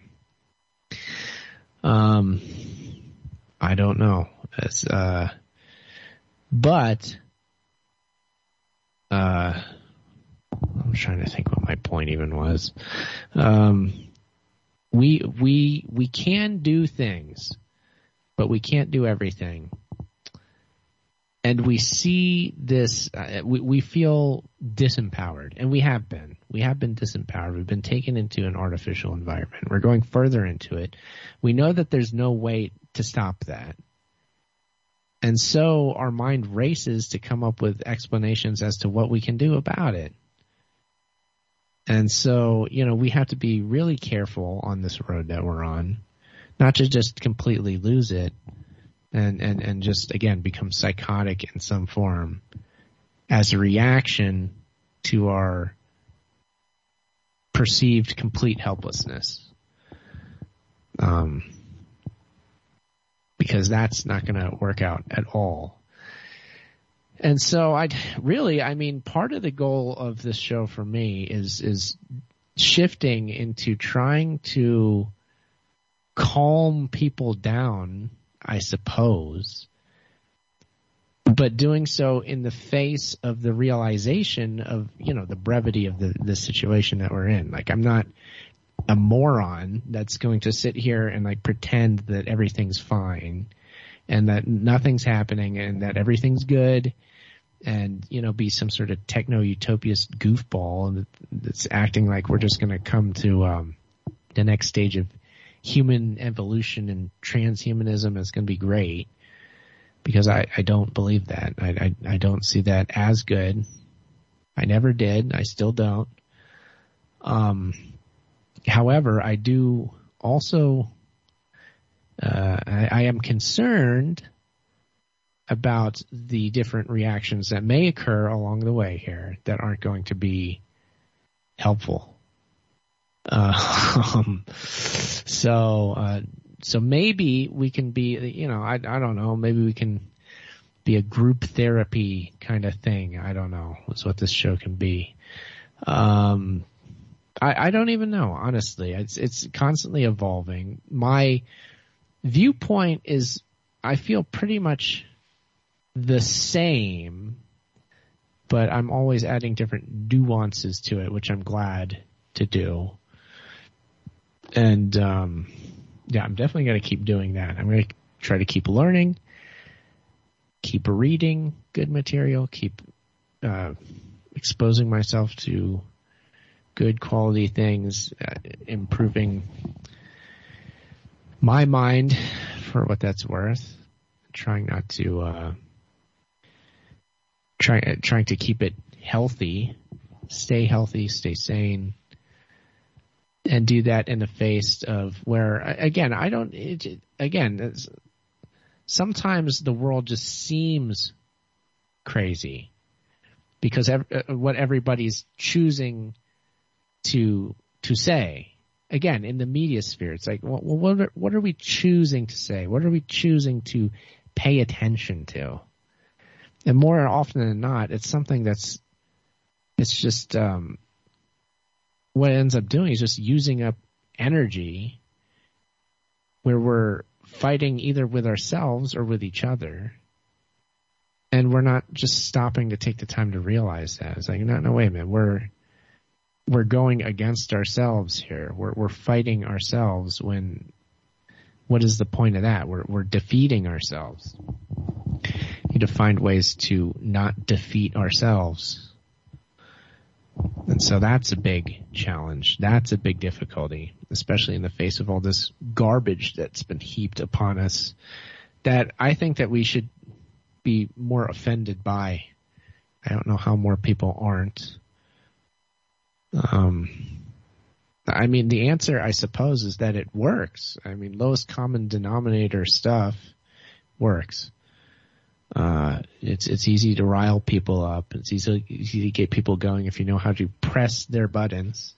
I don't know. But I'm trying to think what my point even was. We can do things, but we can't do everything. And we see this, we feel disempowered, and we have been. We have been disempowered. We've been taken into an artificial environment. We're going further into it. We know that there's no way to stop that. And so our mind races to come up with explanations as to what we can do about it. And so, we have to be really careful on this road that we're on, not to just completely lose it. And just, again, become psychotic in some form as a reaction to our perceived complete helplessness. Because that's not going to work out at all. And so part of the goal of this show for me is shifting into trying to calm people down, I suppose, but doing so in the face of the realization of, the brevity of the situation that we're in. Like, I'm not a moron that's going to sit here and like pretend that everything's fine and that nothing's happening and that everything's good and, be some sort of techno-utopias goofball that's acting like we're just going to come to the next stage of human evolution and transhumanism is going to be great, because I don't believe that. I don't see that as good. I never did. I still don't. However, I do also, I am concerned about the different reactions that may occur along the way here that aren't going to be helpful. So maybe we can be, I don't know, maybe we can be a group therapy kind of thing. I don't know. That's what this show can be. I don't even know, honestly. It's constantly evolving. My viewpoint is, I feel pretty much the same, but I'm always adding different nuances to it, which I'm glad to do. And, I'm definitely going to keep doing that. I'm going to try to keep learning, keep reading good material, keep exposing myself to good quality things, improving my mind for what that's worth, trying not to trying to keep it healthy, stay sane, and do that in the face of where, again, sometimes the world just seems crazy because what everybody's choosing to say. Again, in the media sphere, it's like, well, what are we choosing to say? What are we choosing to pay attention to? And more often than not, it's something it's just, what it ends up doing is just using up energy where we're fighting either with ourselves or with each other. And we're not just stopping to take the time to realize that. It's like, no, wait a minute. We're going against ourselves here. We're fighting ourselves when, what is the point of that? We're defeating ourselves. We need to find ways to not defeat ourselves. And so that's a big challenge. That's a big difficulty, especially in the face of all this garbage that's been heaped upon us that I think that we should be more offended by. I don't know how more people aren't. I mean, the answer, I suppose, is that it works. I mean, lowest common denominator stuff works. It's easy to rile people up. It's easy to get people going if you know how to press their buttons.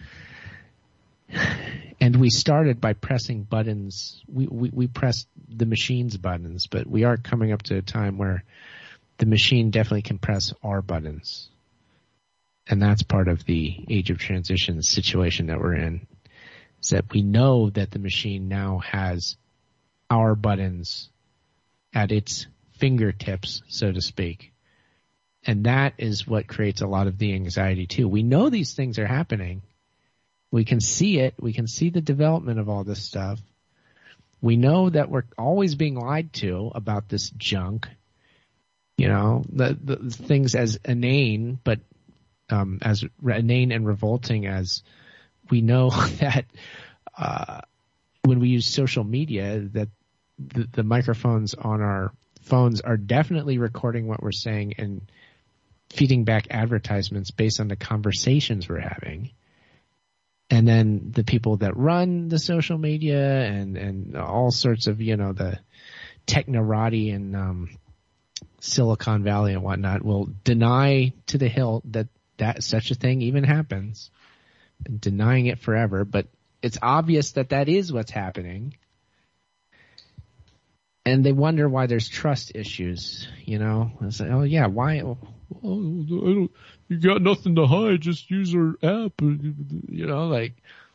And we started by pressing buttons. We pressed the machine's buttons, but we are coming up to a time where the machine definitely can press our buttons. And that's part of the age of transition situation that we're in, is that we know that the machine now has our buttons at its fingertips, so to speak. And that is what creates a lot of the anxiety too. We know these things are happening. We can see it. We can see the development of all this stuff. We know that we're always being lied to about this junk. You know, the things as inane, but as inane and revolting as we know that when we use social media, that the microphones on our phones are definitely recording what we're saying and feeding back advertisements based on the conversations we're having. And then the people that run the social media and all sorts of, you know, the technorati and Silicon Valley and whatnot will deny to the hilt that such a thing even happens, and denying it forever. But it's obvious that is what's happening. And they wonder why there's trust issues, you know? It's like, oh yeah, why? Oh, you got nothing to hide, just use our app, you know, like,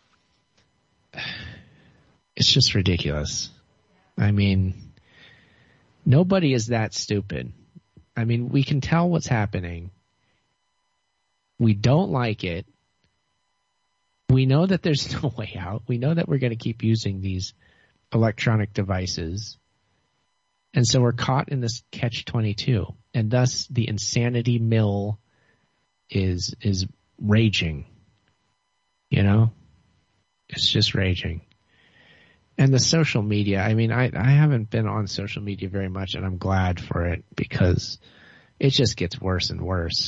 it's just ridiculous. I mean, nobody is that stupid. I mean, we can tell what's happening. We don't like it. We know that there's no way out. We know that we're going to keep using these electronic devices. And so we're caught in this catch-22. And thus the insanity mill is raging. You know? It's just raging. And the social media, I mean, I haven't been on social media very much, and I'm glad for it because it just gets worse and worse.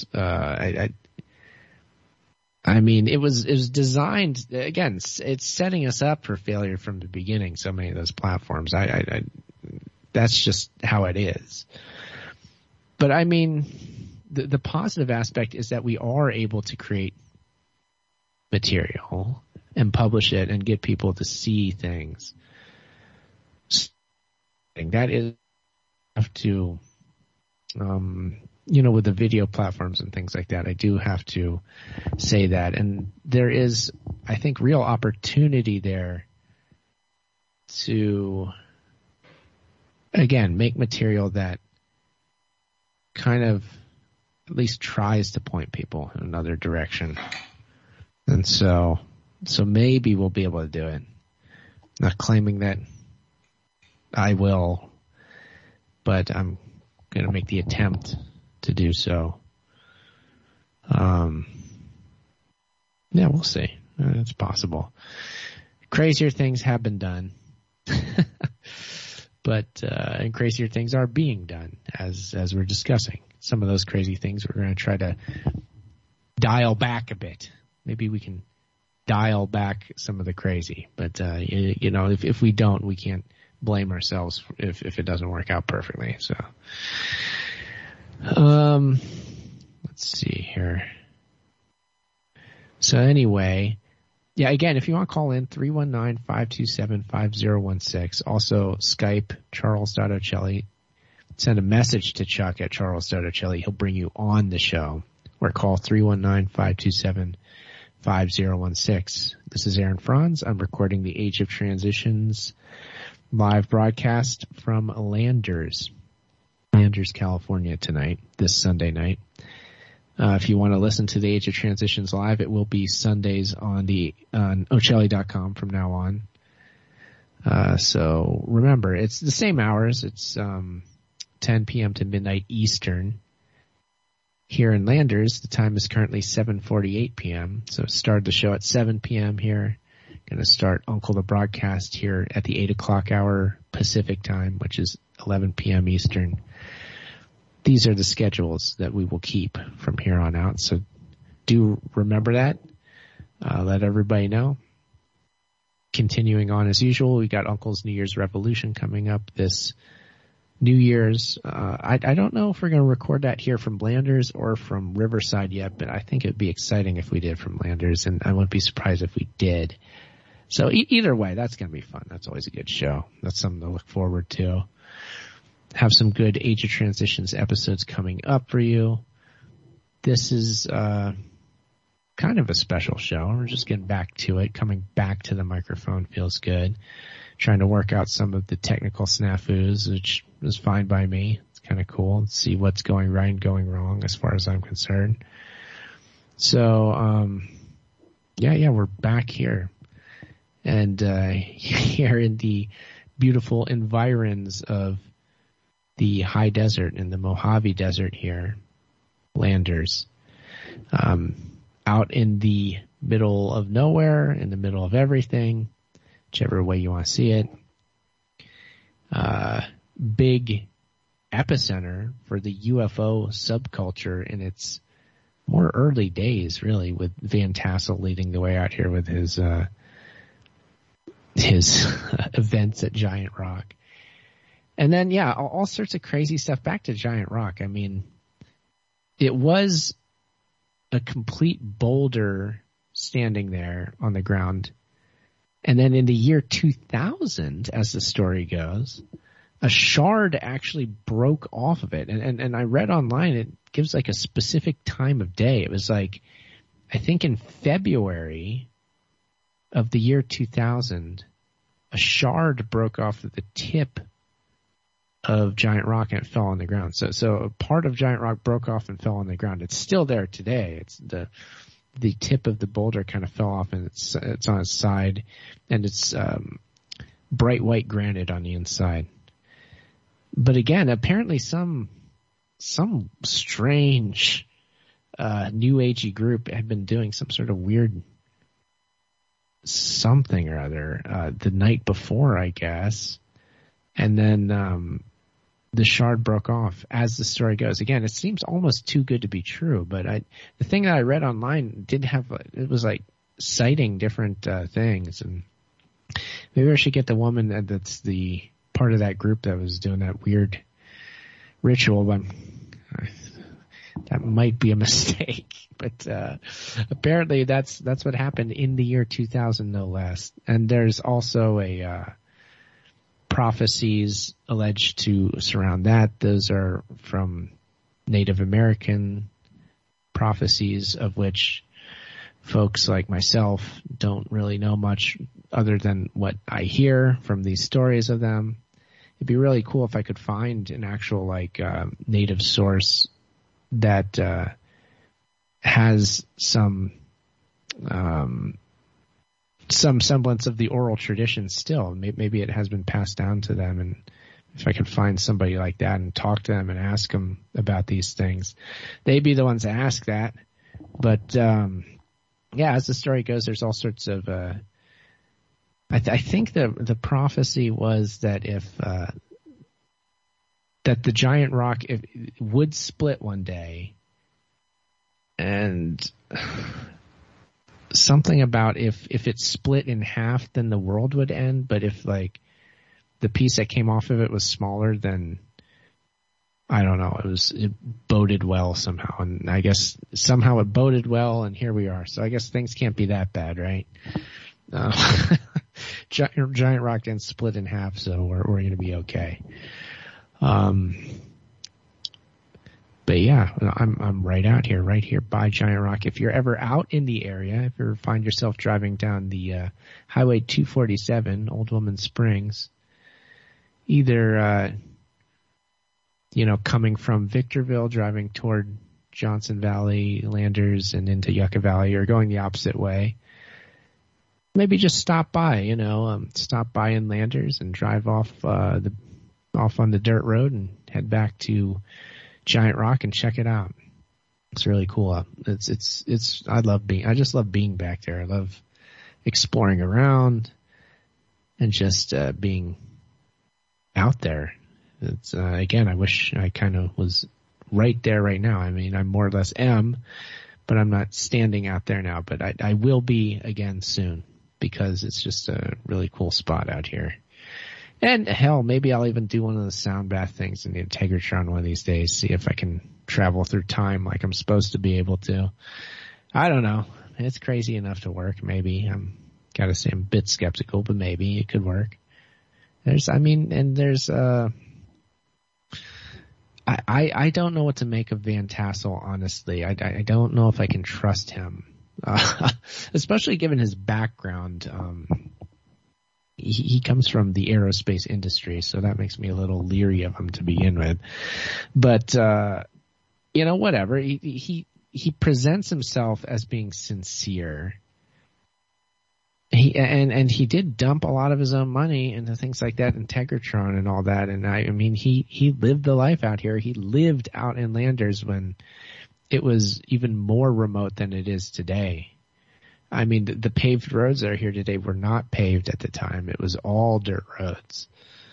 I mean, it was designed, again, it's setting us up for failure from the beginning, so many of those platforms. That's just how it is. But I mean, the positive aspect is that we are able to create material and publish it and get people to see things. That is have to, you know, with the video platforms and things like that, I do have to say that. And there is, I think, real opportunity there to, again, make material that kind of at least tries to point people in another direction. And so maybe we'll be able to do it. Not claiming that I will, but I'm going to make the attempt to do so. Yeah, we'll see. It's possible. Crazier things have been done. But and crazier things are being done as we're discussing. Some of those crazy things we're going to try to dial back a bit. Maybe we can dial back some of the crazy. But you know, if we don't, we can't blame ourselves if it doesn't work out perfectly. So let's see here. So anyway, yeah, again, if you want to call in, 319-527-5016. Also, Skype, Charles.Ocelli. Send a message to Chuck at Charles.Ocelli. He'll bring you on the show. Or call 319-527-5016. This is Aaron Franz. I'm recording the Age of Transitions live broadcast from Landers, California tonight, this Sunday night. If you want to listen to the Age of Transitions live, it will be Sundays on Ocelli.com from now on. So remember, it's the same hours. It's 10 p.m. to midnight Eastern. Here in Landers, the time is currently 7:48 p.m. So start the show at 7 p.m. here. Going to start Uncle the broadcast here at the 8 o'clock hour Pacific time, which is 11 p.m. Eastern. These are the schedules that we will keep from here on out. So do remember that. Let everybody know. Continuing on as usual, we got Uncle's New Year's Revolution coming up this New Year's. I don't know if we're going to record that here from Landers or from Riverside yet, but I think it'd be exciting if we did from Landers, and I wouldn't be surprised if we did. So either way, that's going to be fun. That's always a good show. That's something to look forward to. Have some good Age of Transitions episodes coming up for you. This is kind of a special show. We're just getting back to it. Coming back to the microphone feels good. Trying to work out some of the technical snafus, which is fine by me. It's kind of cool to see what's going right and going wrong as far as I'm concerned. So, yeah, we're back here. And here in the beautiful environs of the high desert in the Mojave Desert here, Landers, out in the middle of nowhere, in the middle of everything, whichever way you want to see it. Big epicenter for the UFO subculture in its more early days, really, with Van Tassel leading the way out here with his events at Giant Rock. And then, yeah, all sorts of crazy stuff. Back to Giant Rock. I mean, it was a complete boulder standing there on the ground. And then in the year 2000, as the story goes, a shard actually broke off of it. And I read online it gives like a specific time of day. It was like, I think in February of the year 2000, a shard broke off of the tip of Giant Rock and it fell on the ground. So a part of Giant Rock broke off and fell on the ground. It's still there today. It's the tip of the boulder kind of fell off and it's on its side, and it's bright white granite on the inside. But again, apparently some strange new agey group had been doing some sort of weird something or other the night before, I guess, and then the shard broke off, as the story goes. Again, it seems almost too good to be true, but the thing that I read online did have, it was like citing different things, and maybe I should get the woman that's the part of that group that was doing that weird ritual, but that might be a mistake. But apparently that's what happened in the year 2000, no less. And there's also prophecies alleged to surround that. Those are from Native American prophecies, of which folks like myself don't really know much other than what I hear from these stories of them. It'd be really cool if I could find an actual native source that has some semblance of the oral tradition still. Maybe it has been passed down to them, and if I could find somebody like that and talk to them and ask them about these things, they'd be the ones to ask that. But yeah, as the story goes, there's all sorts of I think the prophecy was that if that the giant rock would split one day, and something about if it split in half, then the world would end. But if the piece that came off of it was smaller, then I don't know. It boded well somehow, and I guess somehow it boded well, and here we are. So I guess things can't be that bad, right? Giant rock didn't split in half, so we're going to be okay. But yeah, I'm right here by Giant Rock. If you're ever out in the area, if you ever find yourself driving down the Highway 247, Old Woman Springs, either coming from Victorville, driving toward Johnson Valley, Landers, and into Yucca Valley, or going the opposite way, maybe just stop by, stop by in Landers and drive off on the dirt road and head back to Giant Rock and check it out. It's really cool. I just love being back there. I love exploring around and just being out there. It's again, I wish I kind of was right there right now. I mean, I more or less am, but I'm not standing out there now, but I will be again soon, because it's just a really cool spot out here. And hell, maybe I'll even do one of the sound bath things in the Integratron one of these days, see if I can travel through time like I'm supposed to be able to. I don't know. It's crazy enough to work, maybe. Gotta say I'm a bit skeptical, but maybe it could work. I don't know what to make of Van Tassel, honestly. I don't know if I can trust him. Especially given his background. He comes from the aerospace industry, so that makes me a little leery of him to begin with. But, whatever. He presents himself as being sincere. He did dump a lot of his own money into things like that, Integratron and all that. And I mean, he lived the life out here. He lived out in Landers when it was even more remote than it is today. I mean, the paved roads that are here today were not paved at the time. It was all dirt roads.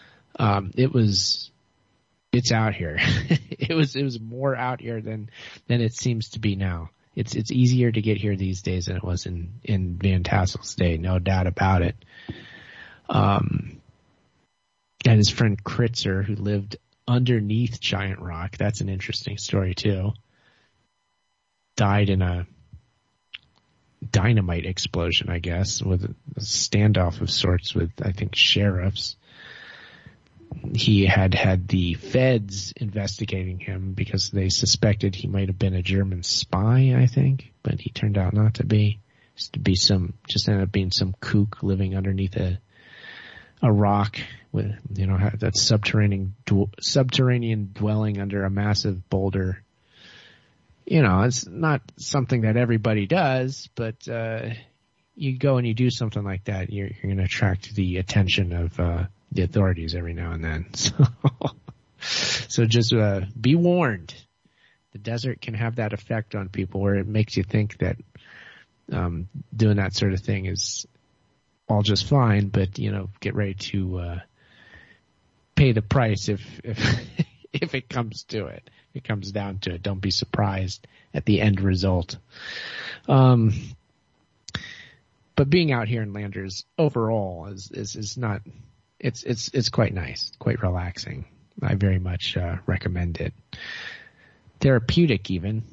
It's out here. It was more out here than it seems to be now. It's easier to get here these days than it was in Van Tassel's day, no doubt about it. And his friend Kritzer, who lived underneath Giant Rock, that's an interesting story too, died in a dynamite explosion, I guess, with a standoff of sorts with, I think, sheriffs. he had the feds investigating him because they suspected he might have been a German spy, I think, but he turned out not to be. Just ended up being some kook living underneath a rock with, that subterranean dwelling under a massive boulder. It's not something that everybody does, but you go and you do something like that, you're going to attract the attention of the authorities every now and then. So just be warned. The desert can have that effect on people where it makes you think that doing that sort of thing is all just fine, but get ready to pay the price if if it comes to it. If it comes down to it, don't be surprised at the end result. But being out here in Landers overall is not. It's quite nice, quite relaxing. I very much recommend it. Therapeutic even.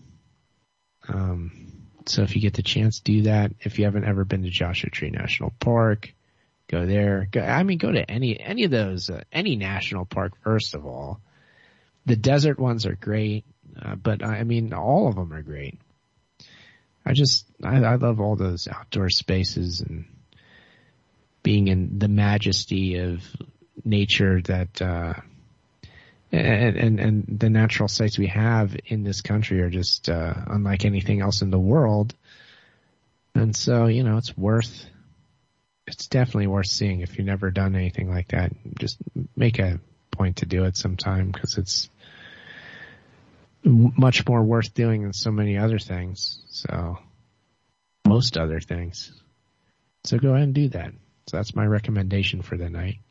So if you get the chance, do that. If you haven't ever been to Joshua Tree National Park, go there. Go to any of those, any national park, first of all. The desert ones are great, but all of them are great. I love all those outdoor spaces and being in the majesty of nature that, and the natural sites we have in this country are just, unlike anything else in the world. And so, it's definitely worth seeing. If you've never done anything like that, just make a point to do it sometime, because it's much more worth doing than so many other things. So most other things. So go ahead and do that. So that's my recommendation for the night.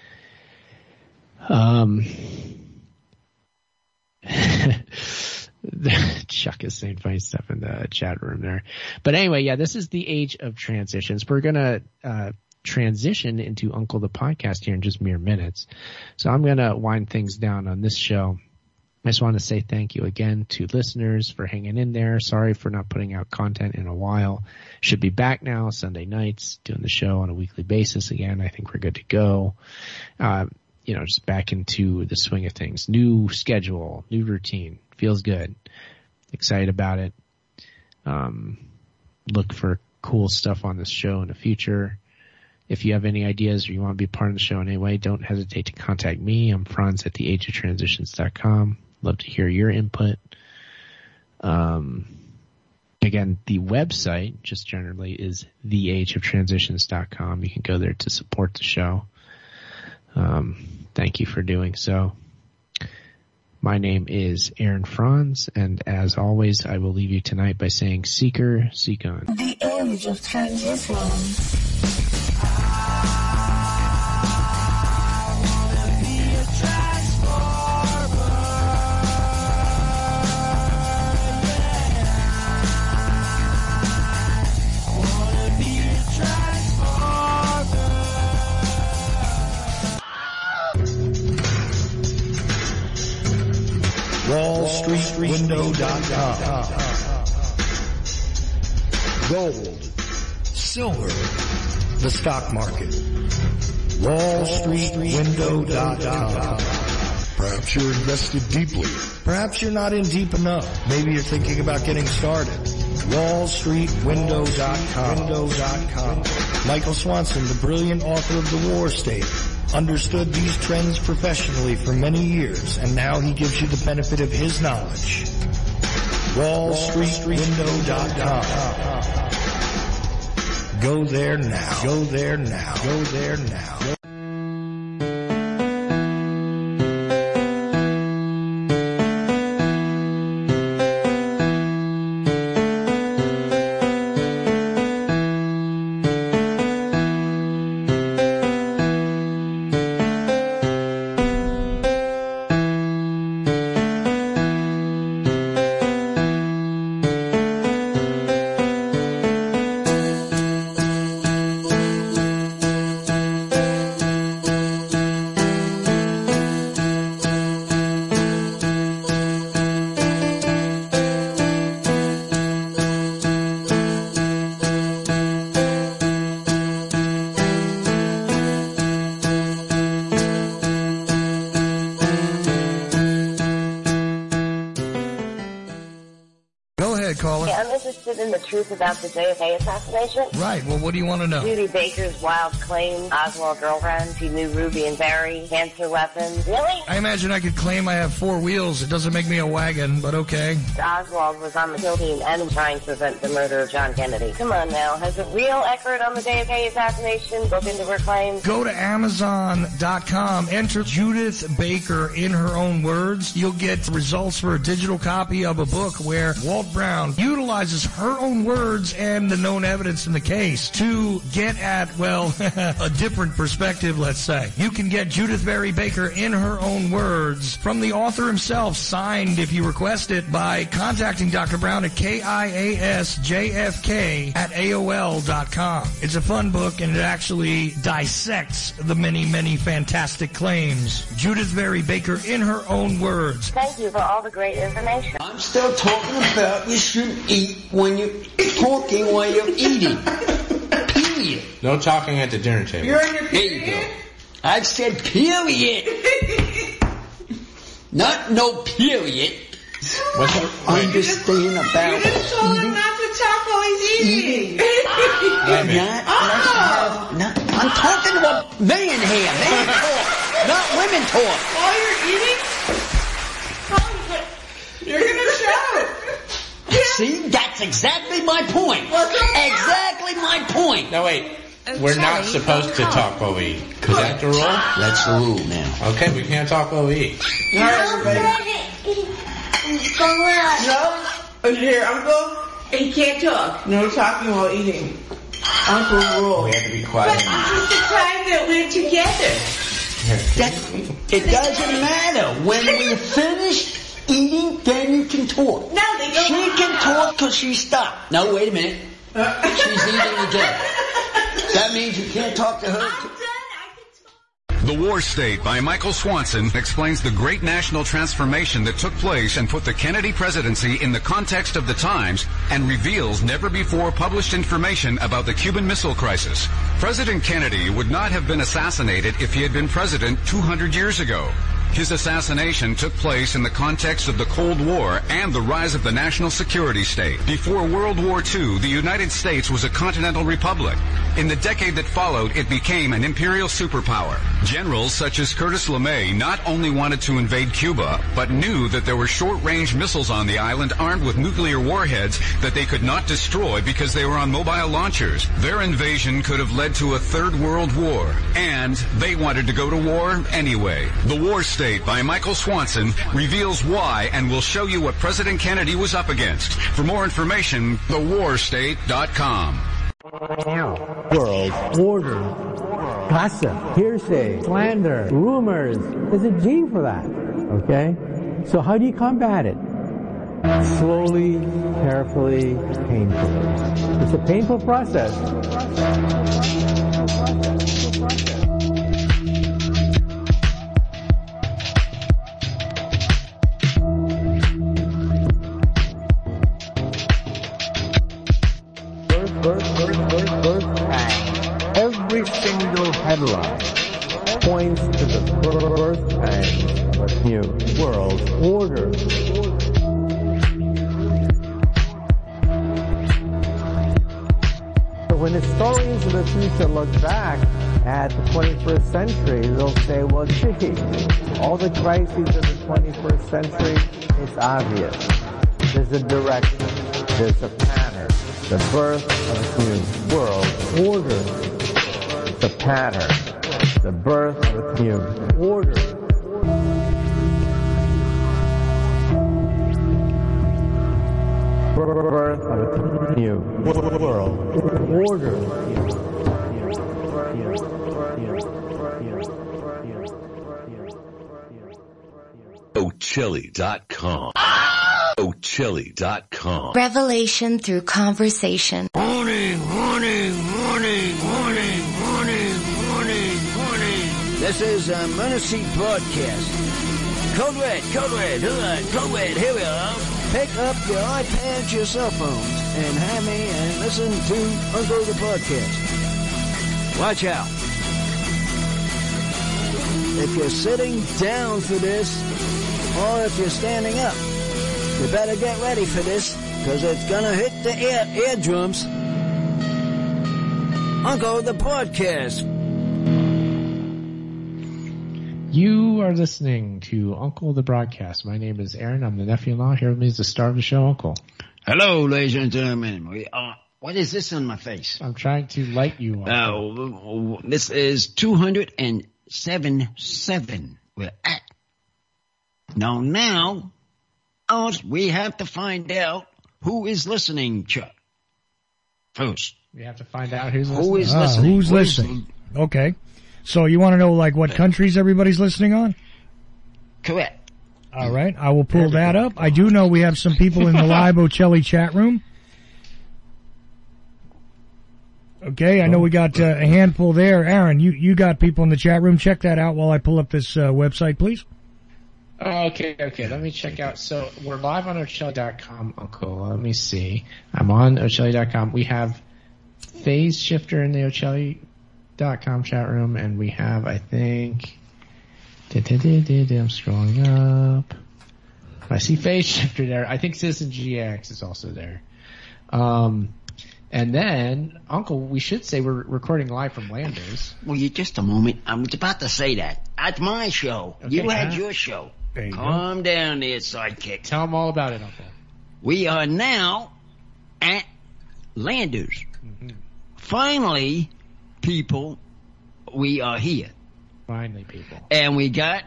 Chuck is saying funny stuff in the chat room there. But anyway, yeah, this is the age of transitions. We're going to transition into Uncle the Podcast here in just mere minutes. So I'm going to wind things down on this show. I just want to say thank you again to listeners for hanging in there. Sorry for not putting out content in a while. Should be back now, Sunday nights, doing the show on a weekly basis again. I think we're good to go. Just back into the swing of things. New schedule, new routine. Feels good. Excited about it. Look for cool stuff on this show in the future. If you have any ideas or you want to be part of the show in any way, don't hesitate to contact me. I'm Franz at theageoftransitions.com. Love to hear your input. Again, the website just generally is theageoftransitions.com. You can go there to support the show. Thank you for doing so. My name is Aaron Franz, and as always, I will leave you tonight by saying, Seeker, seek on. The age of transitions. WallStreetWindow.com. Gold, silver, the stock market. WallStreetWindow.com. Perhaps you're invested deeply. Perhaps you're not in deep enough. Maybe you're thinking about getting started. WallStreetWindow.com. Michael Swanson, the brilliant author of The War State, understood these trends professionally for many years, and now he gives you the benefit of his knowledge. WallStreetWindow.com. Go there now. Go there now. Go there now. interested in the truth about the JFK assassination? Right. Well, what do you want to know? Judy Baker's wild claim, Oswald girlfriend, she knew Ruby and Barry, cancer weapons. Really? I imagine I could claim I have 4 wheels. It doesn't make me a wagon, but okay. Oswald was on the kill team and trying to prevent the murder of John Kennedy. Come on now. Has a real expert on the JFK assassination looked into her claims? Go to Amazon.com, enter Judith Baker in her own words. You'll get results for a digital copy of a book where Walt Brown utilizes her own words and the known evidence in the case to get at, well, a different perspective, let's say. You can get Judith Barry Baker in her own words from the author himself, signed if you request it by contacting Dr. Brown at KIASJFK@AOL.com. It's a fun book and it actually dissects the many, many fantastic claims. Judith Barry Baker in her own words. Thank you for all the great information. I'm still talking about you shouldn't eat when you're talking while you're eating. Period. No talking at the dinner table. You're on your period? There you go. I said period. Not no period. What's that? Understand about you just told him not to talk while he's eating. I'm talking about man here. Man talk. Not women talk. While you're eating? You're gonna shout. See, that's exactly my point. Exactly my point. No, wait. We're not supposed to talk while we eat. Is that the rule? That's the rule now. Okay, we can't talk while we eat. All right, everybody. No? Here, Uncle. He can't talk. No talking while eating. Uncle's rule. We have to be quiet. But this is the time that we're together. It doesn't matter. When we finish eating, then you can talk. No, they don't. She can talk because she stopped. No, wait a minute. She's eating again. That means you can't talk to her. I'm done. I can talk. The War State by Michael Swanson explains the great national transformation that took place and put the Kennedy presidency in the context of the times and reveals never-before published information about the Cuban Missile Crisis. President Kennedy would not have been assassinated if he had been president 200 years ago. His assassination took place in the context of the Cold War and the rise of the national security state. Before World War II, the United States was a continental republic. In the decade that followed, it became an imperial superpower. Generals such as Curtis LeMay not only wanted to invade Cuba, but knew that there were short-range missiles on the island armed with nuclear warheads that they could not destroy because they were on mobile launchers. Their invasion could have led to a third world war, and they wanted to go to war anyway. The War State by Michael Swanson reveals why and will show you what President Kennedy was up against. For more information, thewarstate.com. World order, gossip, hearsay, slander, rumors. There's a G for that, okay? So how do you combat it? Slowly, carefully, painfully. It's a painful process. Every single headline points to the birth pangs of a new world order. So when historians of the future look back at the 21st century, they'll say, well, gee, all the crises of the 21st century, it's obvious. There's a direction. There's a pattern. The birth of a new world order. The pattern. The birth of a new order. Birth of a new world order. Ochilli.com. Ochilli.com. Revelation through conversation. Warning, warning, warning, warning, warning, warning, warning. This is a Mercy broadcast. Code Red, Code Red, Code Red, here we are. Pick up your iPads, your cell phones, and have me and listen to Uncle the podcast. Watch out. If you're sitting down for this, or if you're standing up, you better get ready for this. because it's gonna hit the eardrums. Uncle the Podcast. You are listening to Uncle the Broadcast. My name is Aaron. I'm the nephew-in-law. Here with me is the star of the show, Uncle. Hello, ladies and gentlemen. What is this on my face? I'm trying to light you up. This is 277. We're at. Now, we have to find out who is listening, Chuck. First. We have to find out who's listening. Who is listening? Who's listening? Okay. So you want to know, like, what countries everybody's listening on? Correct. All right. I will pull that up. I do know we have some people in the live Ocelli chat room. Okay. I know we got a handful there. Aaron, you got people in the chat room. Check that out while I pull up this website, please. Okay. Let me check out. So we're live on Ocelli.com, Uncle. Let me see. I'm on Ocelli.com. We have Phase Shifter in the Ocelli.com chat room, and we have, I think, I'm scrolling up. I see Phase Shifter there. I think Citizen GX is also there. And then, Uncle, we should say we're recording live from Landers. Well, just a moment. I was about to say that. That's my show. Okay, you had your show. Calm down there, sidekick. Tell them all about it, Uncle. We are now at Landers. Mm-hmm. Finally, people, we are here. Finally, people. And we got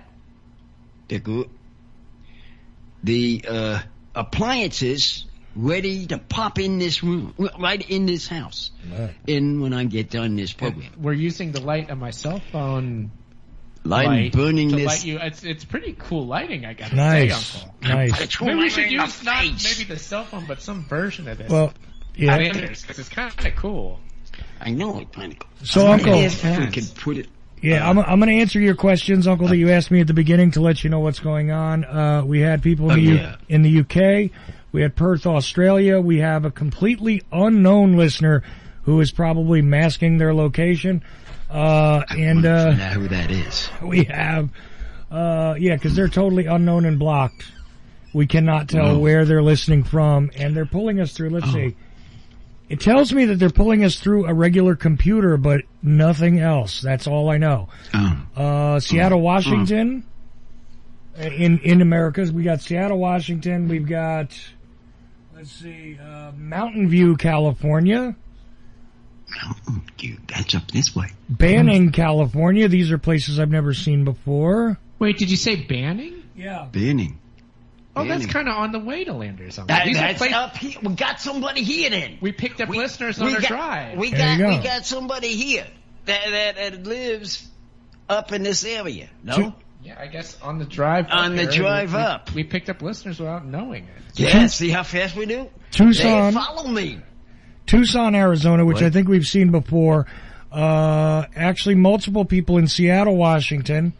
the appliances ready to pop in this room, right in this house, when I get done this program. And we're using the light on my cell phone. Light burning to this. Light you. It's pretty cool lighting, I gotta say, Uncle. Nice. Maybe we should use not maybe the cell phone, but some version of this. Well, yeah. Because it's kind of cool. I know it's kind of cool. So, Uncle, we can put it. Yeah, I'm going to answer your questions, Uncle, that you asked me at the beginning to let you know what's going on. We had people in the UK. We had Perth, Australia. We have a completely unknown listener who is probably masking their location. I know who that is. We have, because they're totally unknown and blocked. We cannot tell where they're listening from, and they're pulling us through, let's see. It tells me that they're pulling us through a regular computer, but nothing else. That's all I know. Seattle, Washington, in Americas. We got Seattle, Washington. We've got, Mountain View, California. Mountain View, that's up this way. Banning, California. These are places I've never seen before. Wait, did you say Banning? Yeah. Banning. Oh, that's kind of on the way to Landers. That's up here. We got somebody here then. We picked up listeners on our drive. We got somebody here that lives up in this area. No? Yeah, I guess on the drive up. On the drive up. We picked up listeners without knowing it. Yeah, see how fast we do? Tucson. They follow me. Tucson, Arizona, which I think we've seen before. Actually, multiple people in Seattle, Washington.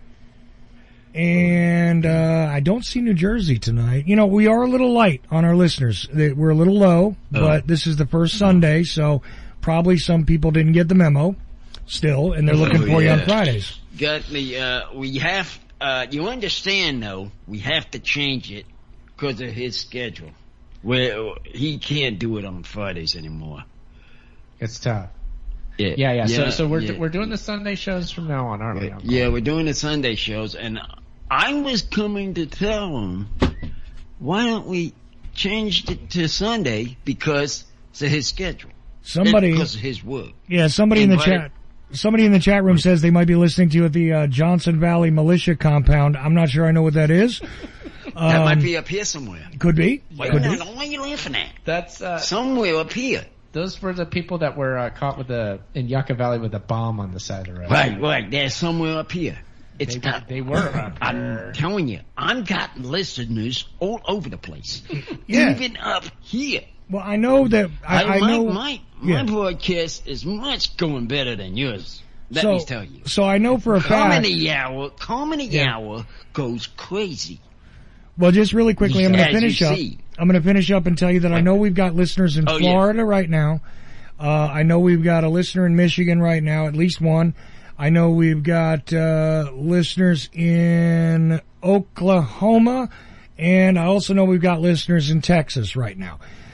And I don't see New Jersey tonight. You know, we are a little light on our listeners. We're a little low, but this is the first Sunday, so probably some people didn't get the memo still, and they're looking for you on Fridays. Got me. We have, you understand, though, we have to change it because of his schedule. Where he can't do it on Fridays anymore. It's tough. Yeah. So we're doing the Sunday shows from now on, aren't we, Uncle? Yeah, we're doing the Sunday shows, and I was coming to tell him, why don't we change it to Sunday because of his schedule. Because of his work. Yeah, somebody in the chat room says they might be listening to you at the Johnson Valley Militia Compound. I'm not sure I know what that is. That might be up here somewhere. Could be. Wait a minute, what are you laughing at? That's somewhere up here. Those were the people that were caught in Yucca Valley with a bomb on the side of the road. Right. They're somewhere up here. They were up here. I'm telling you, I've got listeners all over the place. Yeah. Even up here. Well, I know that I know my broadcast is much going better than yours. Let me tell you. So I know for a fact. Comedy Hour goes crazy. Well, just really quickly, I'm going to finish up. I'm going to finish up and tell you that I know we've got listeners in Florida right now. I know we've got a listener in Michigan right now, at least one. I know we've got listeners in Oklahoma, and I also know we've got listeners in Texas right now.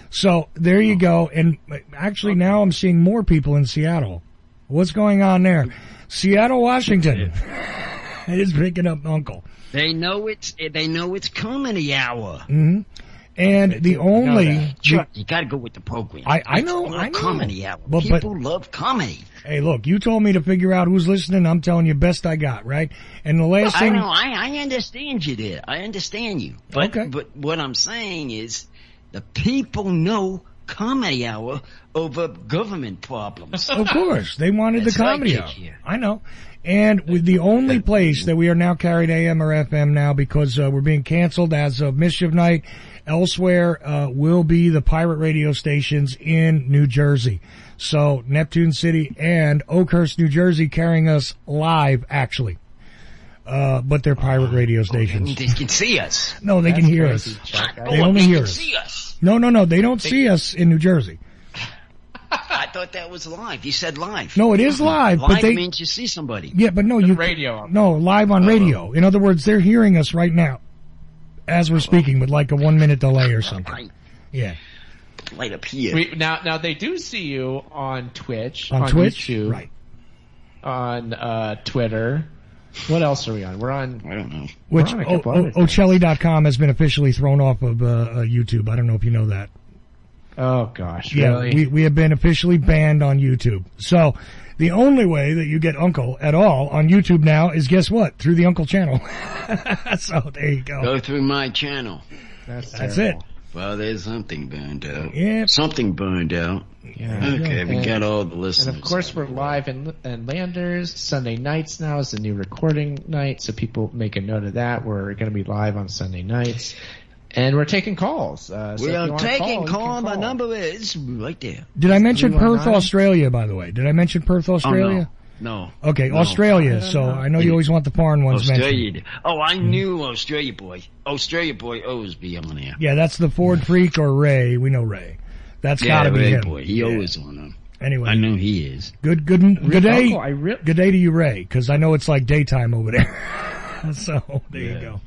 So there you go. And actually now I'm seeing more people in Seattle. What's going on there? Seattle, Washington is picking up Uncle. They know it's comedy hour. Mm-hmm. And the only... Chuck, you gotta go with the program. I know. Comedy hour. But, People love comedy. Hey, look, you told me to figure out who's listening. I'm telling you best I got, right? And the last thing... I know. I understand you there. I understand you. But, okay. But what I'm saying is the people know comedy hour over government problems. Of course. They wanted the comedy hour. I know. And with the only place that we are now carried AM or FM now because we're being canceled as of Mischief Night, elsewhere will be the pirate radio stations in New Jersey. So Neptune City and Oakhurst, New Jersey carrying us live actually. But they're pirate radio stations. They can see us. No, they can hear us. They only hear us. See us. No, they don't see us in New Jersey. I thought that was live. You said live. No, it is live. Live but they means you see somebody. Yeah, but no, radio. No, live on radio. In other words, they're hearing us right now as we're speaking with like a 1 minute delay or something. Right. Yeah. Right up here. Now they do see you on Twitch, on Twitch, YouTube, right? On Twitter. What else are we on? We're on. I don't know. Which Ochelli.com has been officially thrown off of YouTube. I don't know if you know that. Oh gosh, yeah, really? we have been officially banned on YouTube. So the only way that you get Uncle at all on YouTube now is guess what? Through the Uncle channel. So there you go. Go through my channel. That's it. Well, there's something burned out. Yeah. Something burned out. Yeah. Okay, we got all the listeners. And of course we're live in Landers. Sunday nights now is the new recording night, so people make a note of that. We're going to be live on Sunday nights. And we're taking calls. So we are taking calls. The number is right there. Did I mention Perth, Australia, by the way? Did I mention Perth, Australia? Oh, no. Okay, no. Australia. So I know you always want the foreign ones mentioned. Oh, I Mm-hmm. knew Australia Boy. Australia Boy always be on there. Yeah, that's the Ford Freak or Ray. We know Ray. That's gotta be Ray him. Boy. He always on them. Anyway. I know he is. Good day. Good day to you, Ray, because I know it's like daytime over there. So there you go.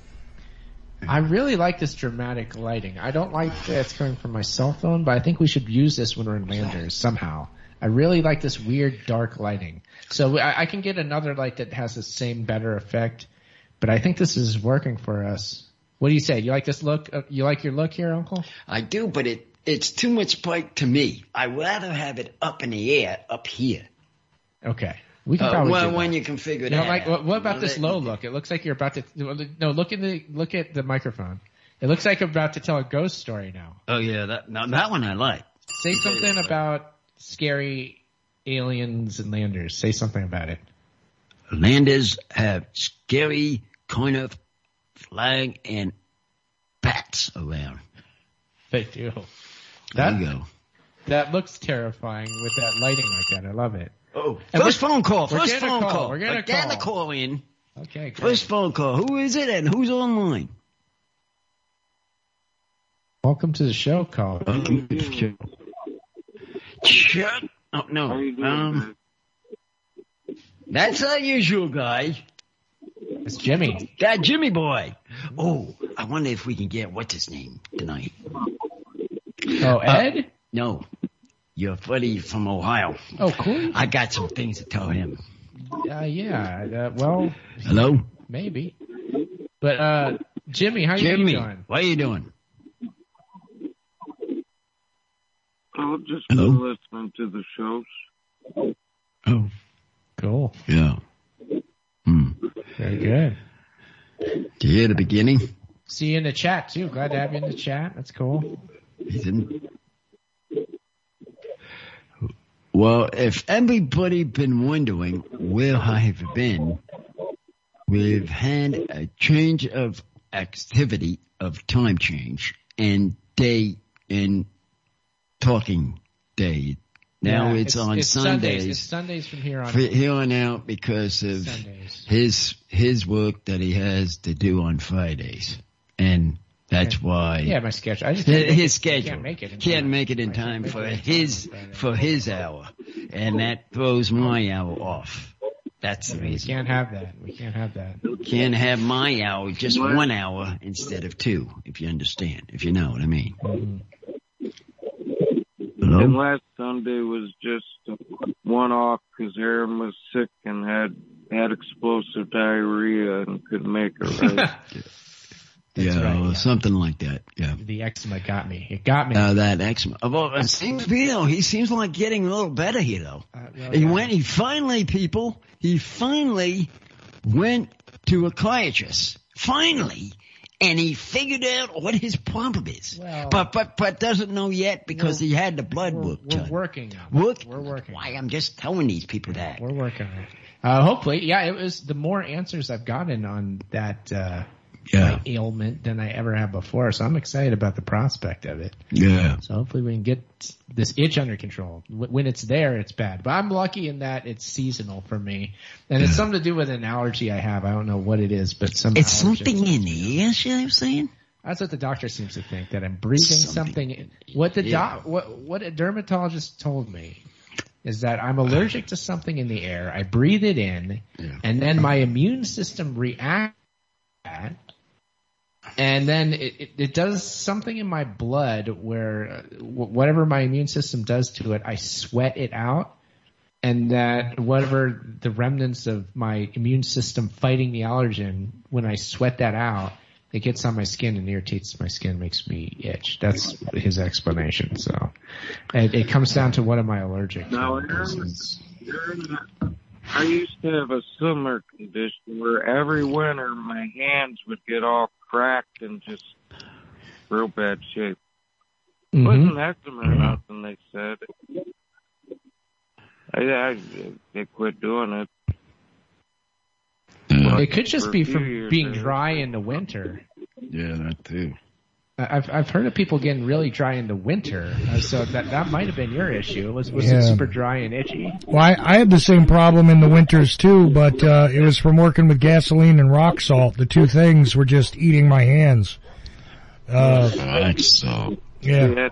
I really like this dramatic lighting. I don't like that it's coming from my cell phone, but I think we should use this when we're in Landers somehow. I really like this weird dark lighting. So I can get another light that has the same better effect, but I think this is working for us. What do you say? You like this look? You like your look here, Uncle? I do, but it's too much bright to me. I'd rather have it up in the air up here. Okay. We can probably do that. When you configure that. Like, what about this low look? It looks like you're about to. No, look at the microphone. It looks like I'm about to tell a ghost story now. Oh yeah, that one I like. Say something about scary aliens and Landers. Say something about it. Landers have scary kind of flag and bats around. They do. There you go. That looks terrifying with that lighting like that. I love it. Oh, first phone call. We're gonna call in. Okay, great. First phone call. Who is it and who's online? Welcome to the show, caller. Welcome to the show. Chuck. Oh, no. That's our usual guy. It's Jimmy. That Jimmy boy. Oh, I wonder if we can get what's his name tonight. Oh, Ed? No. Your buddy from Ohio. Oh, cool. I got some things to tell him. Well. Hello? Maybe. But, Jimmy, how you doing? What are you doing? I've just been listening to the shows. Oh. Cool. Yeah. Very good. Did you hear the beginning? See you in the chat, too. Glad to have you in the chat. That's cool. He's in. Well, if everybody been wondering where I have been, we've had a change of activity of time change and day in talking day. Now it's on Sundays. It's Sundays from here on out. Here on out because of his work that he has to do on Fridays. And that's why. Yeah, my schedule. I just his schedule. Can't make it in time for his hour. And that throws my hour off. That's the reason. We can't have that. Can't have my hour, just 1 hour instead of 2, if you understand, if you know what I mean. Mm-hmm. And last Sunday was just one-off because Aaron was sick and had explosive diarrhea and couldn't make it, right? Something like that. Yeah. The eczema got me. It got me. That eczema. Well, it seems to be, he seems like getting a little better here, though. He finally went to a psychiatrist. Finally. And he figured out what his problem is. Well, but doesn't know yet because he had the blood work done. We're working on it. We're working. Why? I'm just telling these people that. We're working on it. Hopefully, it was the more answers I've gotten on that ailment than I ever have before. So I'm excited about the prospect of it. Yeah. So hopefully we can get this itch under control. When it's there, it's bad. But I'm lucky in that it's seasonal for me. And it's something to do with an allergy I have. I don't know what it is, but it's something in the air, I'm saying? That's what the doctor seems to think, that I'm breathing something in. What a dermatologist told me is that I'm allergic to something in the air. I breathe it in, and then my immune system reacts to that. And then it does something in my blood where whatever my immune system does to it, I sweat it out. And that whatever the remnants of my immune system fighting the allergen, when I sweat that out, it gets on my skin and irritates my skin, makes me itch. That's his explanation. So it comes down to what am I allergic to. Now, I used to have a similar condition where every winter my hands would get all cracked and just real bad shape. Mm-hmm. Wasn't eczema or nothing, they said. They quit doing it. It could just be from being dry in the winter. Yeah, that too. I've heard of people getting really dry in the winter, so that might have been your issue. Was it super dry and itchy? Well, I had the same problem in the winters too, but it was from working with gasoline and rock salt. The two things were just eating my hands. Rock salt. Yeah.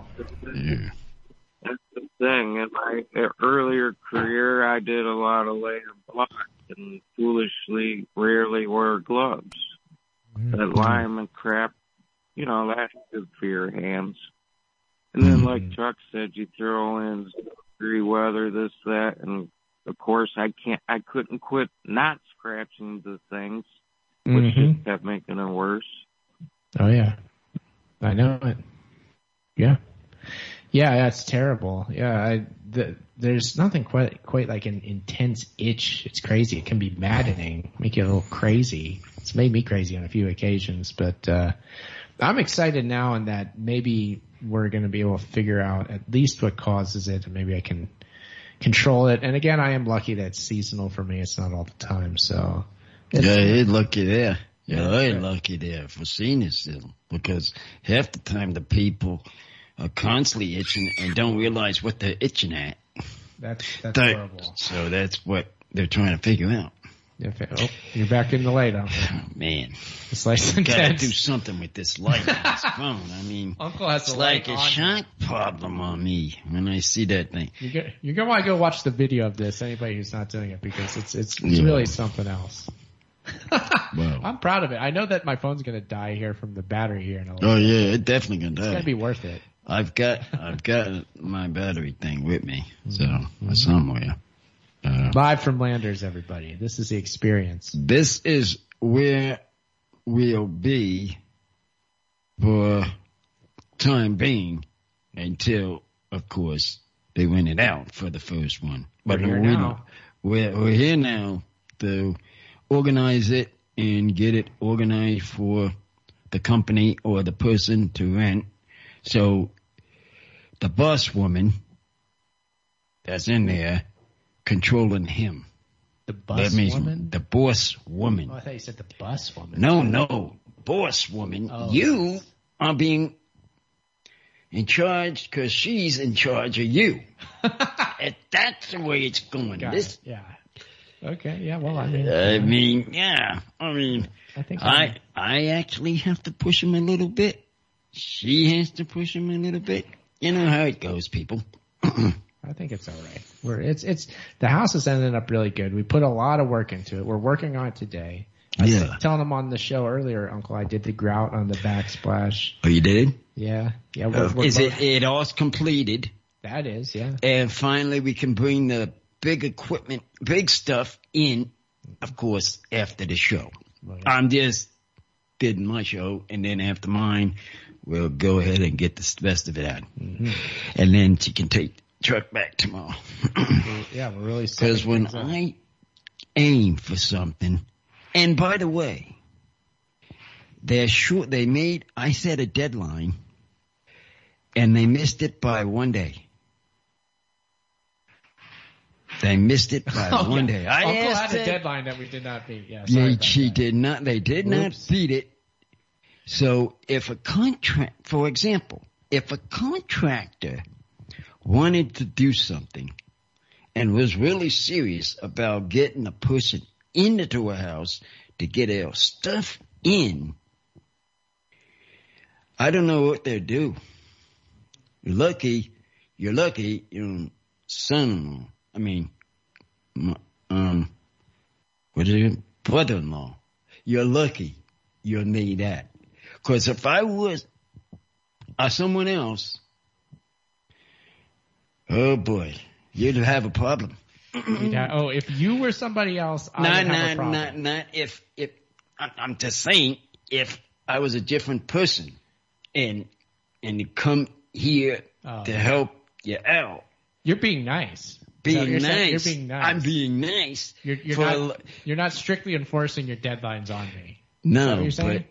That's the thing. In my earlier career, I did a lot of layer blocks and foolishly rarely wore gloves. That lime and crap, that's good for your hands. And then, like Chuck said, you throw in degree weather, this, that, and of course, I couldn't quit not scratching the things, which just kept making it worse. Oh yeah, I know it. Yeah. Yeah, that's terrible. Yeah, there's nothing quite like an intense itch. It's crazy. It can be maddening, make you a little crazy. It's made me crazy on a few occasions, but I'm excited now in that maybe we're going to be able to figure out at least what causes it, and maybe I can control it. And again, I am lucky that it's seasonal for me. It's not all the time, so. You're lucky there. You're lucky there for seniors still, because half the time the people are constantly itching and don't realize what they're itching at. That's horrible. So that's what they're trying to figure out. Oh, you're back in the light, Uncle. Oh, man. This light's intense. Gotta do something with this light on this phone. I mean, Uncle has it's like a shock problem on me when I see that thing. You're gonna want to go watch the video of this, anybody who's not doing it, because it's really something else. Wow. I'm proud of it. I know that my phone's gonna die here from the battery here in a little bit. Oh yeah, it's definitely gonna die. It's gonna be worth it. I've got my battery thing with me, so somewhere. Live from Landers, everybody. This is the experience. This is where we'll be for time being until, of course, they rent it out for the first one. But we're here now to organize it and get it organized for the company or the person to rent. So the boss woman that's in there controlling him. The boss woman? The boss woman. Oh, I thought you said the bus woman. No. Boss woman. Oh. You are being in charge because she's in charge of you. That's the way it's going. Yeah. Okay. Yeah. Well, I think I actually have to push him a little bit. She has to push him a little bit. You know how it goes, people. I think it's all right. It's the house has ended up really good. We put a lot of work into it. We're working on it today. I was telling them on the show earlier, Uncle, I did the grout on the backsplash. Oh, you did? Yeah. Is it all completed? That is, yeah. And finally, we can bring the big equipment, big stuff in, of course, after the show. Right. I'm just bidding my show, and then after mine, we'll go ahead and get the rest of it out. Mm-hmm. And then she can take the truck back tomorrow. Yeah, we're really because when I aim for something, and by the way, I set a deadline, and they missed it by 1 day. They missed it by 1 day. Uncle had a deadline that we did not beat. Yeah, they did not beat it. So for example, if a contractor wanted to do something and was really serious about getting a person into a house to get their stuff in, I don't know what they'd do. You're lucky, your son-in-law. I mean, what is it? Brother-in-law. You're lucky you need that. Because if I was someone else, oh boy, you'd have a problem. If you were somebody else, I would have a problem. Not if I'm just saying, if I was a different person and you come here to help you out. You're being nice. You're being nice. I'm being nice. You're not strictly enforcing your deadlines on me. No, but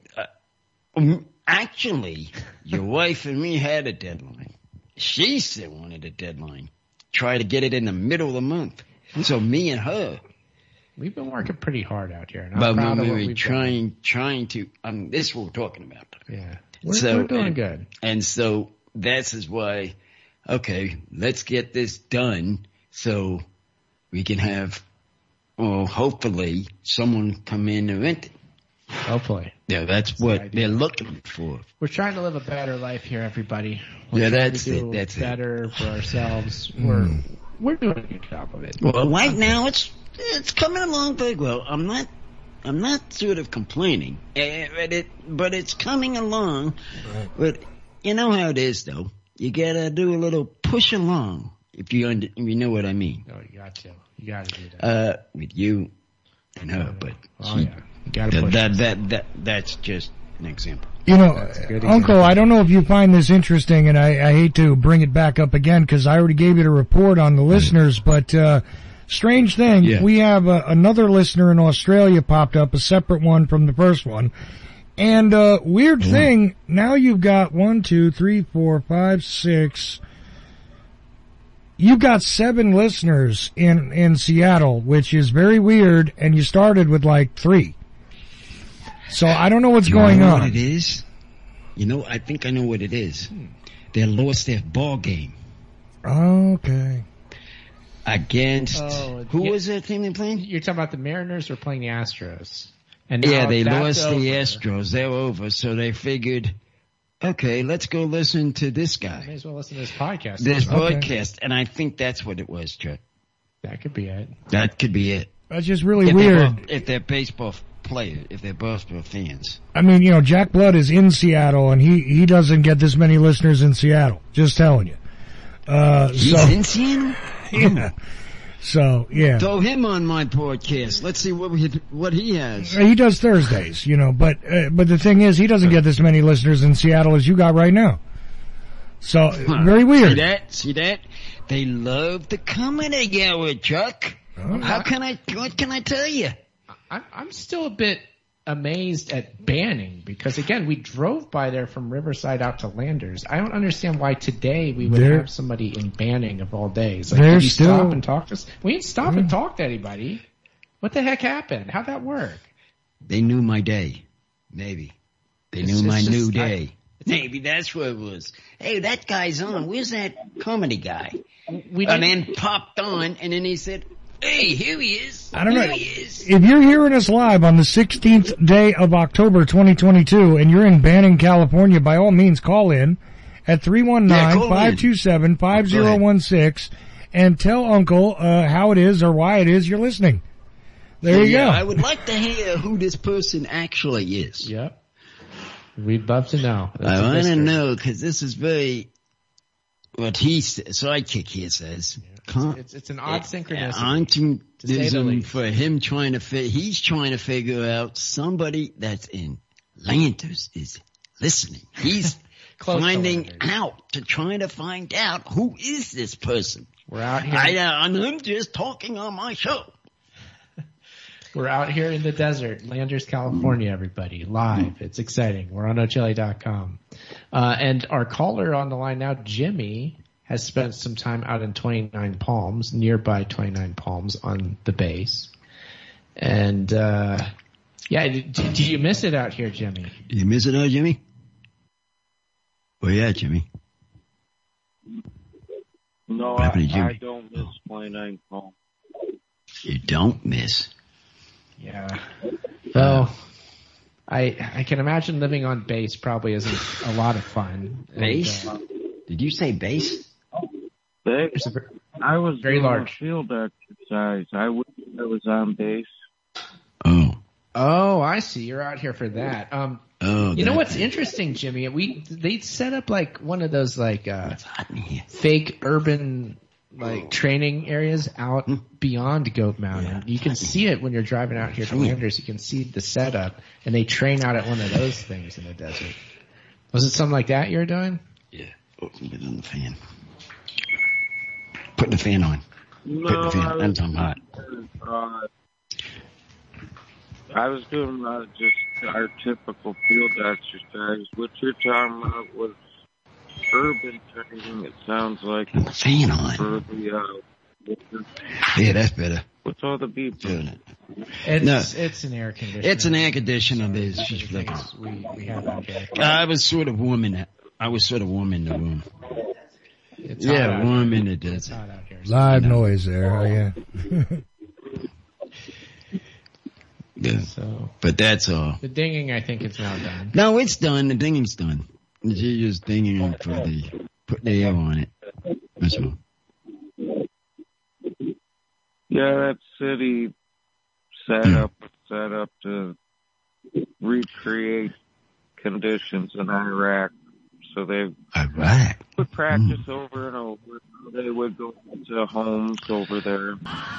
actually, your wife and me had a deadline. She still wanted a deadline. Try to get it in the middle of the month. So me and her. We've been working pretty hard out here. But we were trying to. This is what we're talking about. Yeah, we're doing good. And so this is why. Okay, let's get this done so we can have, hopefully, someone come in and rent it. Hopefully. Yeah, that's what they're looking for. We're trying to live a better life here, everybody. That's it. That's better for ourselves. We're doing a good job of it. Well, right now it's coming along very well. I'm not sort of complaining, but it's coming along. Right. But you know how it is, though. You gotta do a little push along, if you know what I mean. Oh, you got to. You gotta do that. With you and her, but yeah. You gotta push that's just an example. You know, Uncle, I don't know if you find this interesting, and I hate to bring it back up again because I already gave you the report on the listeners, but strange thing, we have another listener in Australia popped up, a separate one from the first one. And, weird thing, now you've got 1, 2, 3, 4, 5, 6. You've got 7 listeners in Seattle, which is very weird, and you started with like 3. So I don't know what's going on. What it is? I think I know what it is. They lost their ball game. Okay. Against, who was that team they playing? You're talking about the Mariners or playing the Astros? And they lost the Astros. They're over, so they figured, okay, let's go listen to this guy. May as well listen to this podcast. Podcast, and I think that's what it was, Chuck. That could be it. That could be it. That's just really weird. If they're baseball players, if they're baseball fans. I mean, Jack Blood is in Seattle, and he doesn't get this many listeners in Seattle. Just telling you. He's in Seattle? Yeah. So, yeah. Throw him on my podcast. Let's see what he has. He does Thursdays, but the thing is, he doesn't get this many listeners in Seattle as you got right now. So, very weird. See that? They love the comedy hour, Chuck. What can I tell you? I'm still a bit amazed at Banning because, again, we drove by there from Riverside out to Landers. I don't understand why today we would have somebody in Banning of all days. Like, did you stop and talk to us? We didn't stop and talk to anybody. What the heck happened? How'd that work? They knew my day. Maybe. They knew my new day. Maybe that's what it was. Hey, that guy's on. Where's that comedy guy? And then popped on, and then he said, hey, here he is. I don't know. If you're hearing us live on the 16th day of October 2022 and you're in Banning, California, by all means call in at 319-527-5016 and tell Uncle how it is or why it is you're listening. There you go. I would like to hear who this person actually is. Yep. We'd love to know. I want to know because this is very what sidekick here says. Yeah. It's an odd synchronicity. For him he's trying to figure out somebody that's in Landers is listening. He's trying to find out who is this person. We're out here. I'm just talking on my show. We're out here in the desert, Landers, California, everybody, live. It's exciting. We're on Ochelli.com. And our caller on the line now, Jimmy, has spent some time out in 29 Palms, nearby 29 Palms on the base. And, do you miss it out here, Jimmy? Do you miss it out, Jimmy? Where you at, Jimmy? No, I don't miss 29 Palms. You don't miss? Yeah. Well, I can imagine living on base probably isn't a lot of fun. Base? Did you say base? Base? I was very large field exercise. I wish I was on base. Oh, I see. You're out here for that. You know what's interesting, Jimmy? They set up like one of those like fake urban like training areas out beyond Goat Mountain. You can see it when you're driving out here to Landers. You can see the setup, and they train out at one of those things in the desert. Was it something like that you were doing? Yeah. Put on the fan. Put the fan on. Put the fan. That's hot. I was doing just our typical field exercise. What you're talking about was urban training. It sounds like fan on. For the, yeah, that's better. What's all the beep doing it? It's an air conditioner. It's an air conditioner. There's just flicking. We have out here. I was sort of warming the room. It's warm in the desert. Live noise there. Oh, yeah. Yeah. So, but that's all. The dinging, I think, is now done. No, it's done. The dinging's done. You're just dinging for put the air on it. That's all. Yeah, that city set up to recreate conditions in Iraq. So they would practice over and over. They would go into homes over there.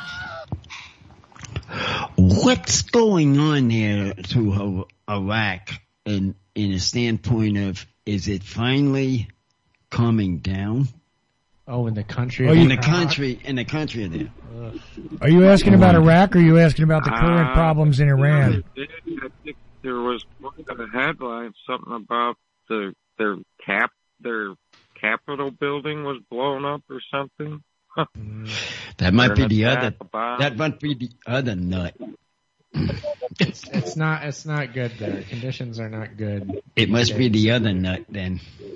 What's going on there to Iraq in a standpoint of, is it finally coming down? Oh, in the country? In the country there. Are you asking about Iraq, or are you asking about the current problems in Iran? I think there was a headline, something about their Capitol building was blown up or something. That might be the other. That might be the other nut. It's not good there. Conditions are not good. It must be the other nut then.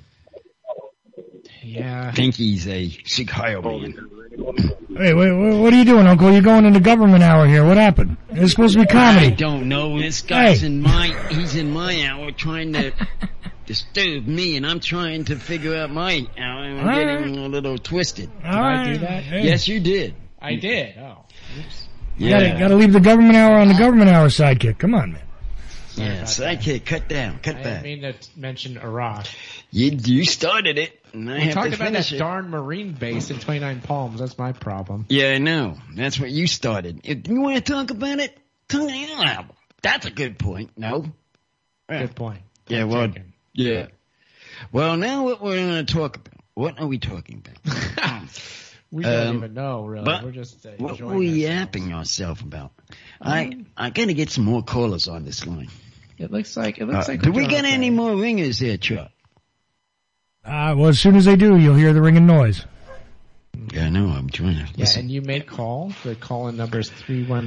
Yeah. I think he's a Chicago man. Hey, wait, what are you doing, Uncle? You're going into government hour here. What happened? It's supposed to be comedy. I don't know. This guy's he's in my hour trying to disturb me, and I'm trying to figure out my hour. I'm getting a little twisted. Did I do that? Hey. Yes, you did. I did. Oh. Oops. Yeah. Gotta leave the government hour on the government hour, sidekick. Come on, man. Yeah, sidekick, cut down, cut back. I didn't mean to mention Iraq. You started it, and I have to finish it. Talk about that darn Marine base in 29 Palms. That's my problem. Yeah, I know. That's what you started. If you want to talk about it? That's a good point. No? Good point. Yeah, well, yeah. Well, now what we're going to talk about. What are we talking about? We don't even know, really. We're just what were we yapping ourselves about? I got to get some more callers on this line. It looks like. Do we get any more ringers here, Chuck? Well, as soon as they do, you'll hear the ringing noise. Yeah, I know. I'm trying to listen. And you made call. The call-in number is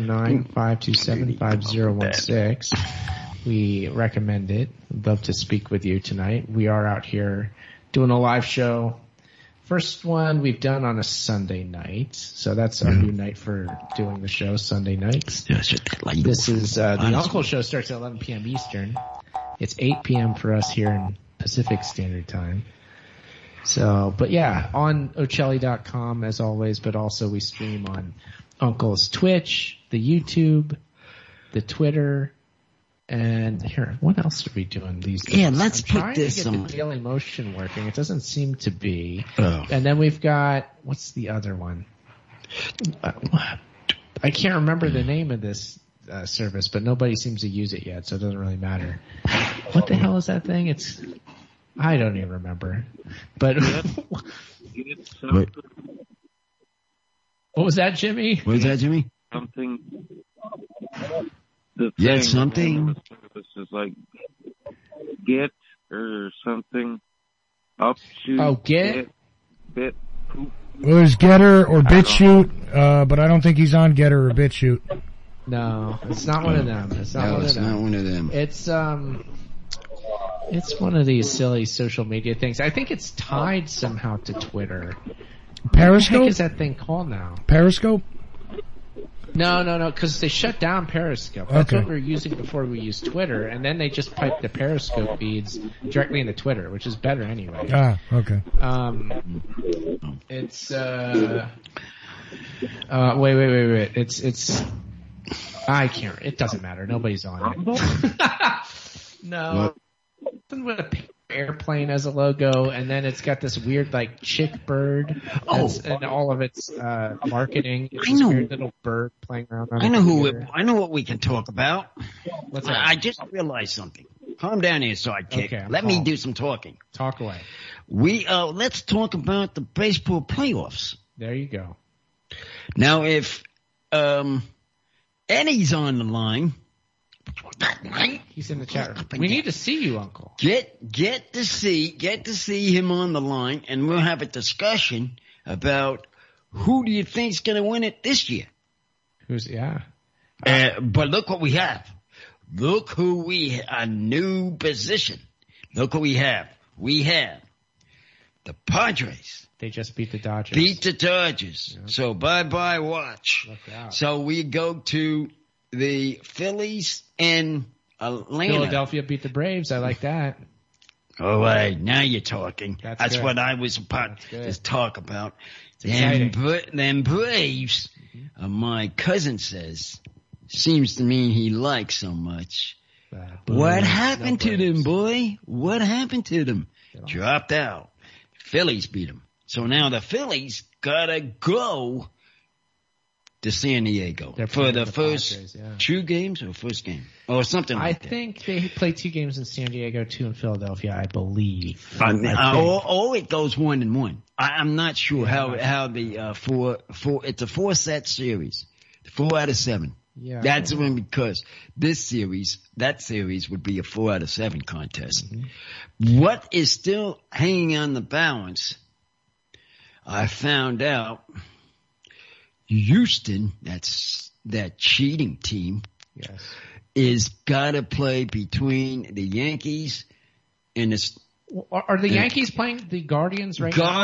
319-527-5016. We recommend it. We'd love to speak with you tonight. We are out here doing a live show. First one we've done on a Sunday night. So that's our new night for doing the show, Sunday nights. This is the Uncle Show starts at 11 p.m. Eastern. It's 8 p.m. for us here in Pacific Standard Time. So, but yeah, on Ochelli.com as always, but also we stream on Uncle's Twitch, the YouTube, the Twitter, And here, what else are we doing these days? Yeah, let's I'm put this trying to on. get the Daily Motion working. It doesn't seem to be. Oh. And then we've got, what's the other one? I can't remember the name of this service, but nobody seems to use it yet, so it doesn't really matter. What the hell is that thing? I don't even remember. But What? What was that, Jimmy? What was that, Jimmy? Something. Yeah, something. This is like Get or something. Up to. Oh, Get? Bit. Poop. Well, there's Getter or BitChute, but I don't think he's on Getter or BitChute. No, it's not one of them. It's not one of them. Not one of them. It's one of these silly social media things. I think it's tied somehow to Twitter. Periscope? What the heck is that thing called now? Periscope? No, because they shut down Periscope. That's Okay. what we were using before we used Twitter, and then they just piped the Periscope feeds directly into Twitter, which is better anyway. Ah, okay. It's wait. It's I can't. It doesn't matter. Nobody's on it. No. Something with a airplane as a logo, and then it's got this weird like chick bird. And all of its marketing. It's this weird little bird playing around on I know what we can talk about. What's that? I just realized something. Calm down here, sidekick. Okay, Let me do some talking. Talk away. Let's talk about the baseball playoffs. There you go. Now, if Eddie's on the line, he's in the chat room. We need to see you, Uncle. Get to see him on the line, and we'll have a discussion about who do you think's going to win it this year. But look what we have. Look who a new position. Look who we have. We have the Padres. They just beat the Dodgers. Yep. So bye-bye watch. Look out. So we go to the Phillies and Atlanta. Philadelphia beat the Braves. I like that. All right, now you're talking. That's good. what I was about to talk about. It's Them Braves, my cousin says, seems to me he likes so much. What happened to them, boy? What happened to them? Dropped out. Phillies beat them. So now the Phillies gotta go to San Diego for the first Padres, 2 games or first game or something like that. I think they play 2 games in San Diego, 2 in Philadelphia, I believe. Or it goes 1-1. I'm not sure how the it's a 4-set series, 4 out of 7. Yeah, that's when, because that series would be a 4 out of 7 contest. Mm-hmm. What is still hanging on the balance? I found out Houston, that's that cheating team, is gotta play between the Yankees and the. Are the Yankees playing the Guardians right now?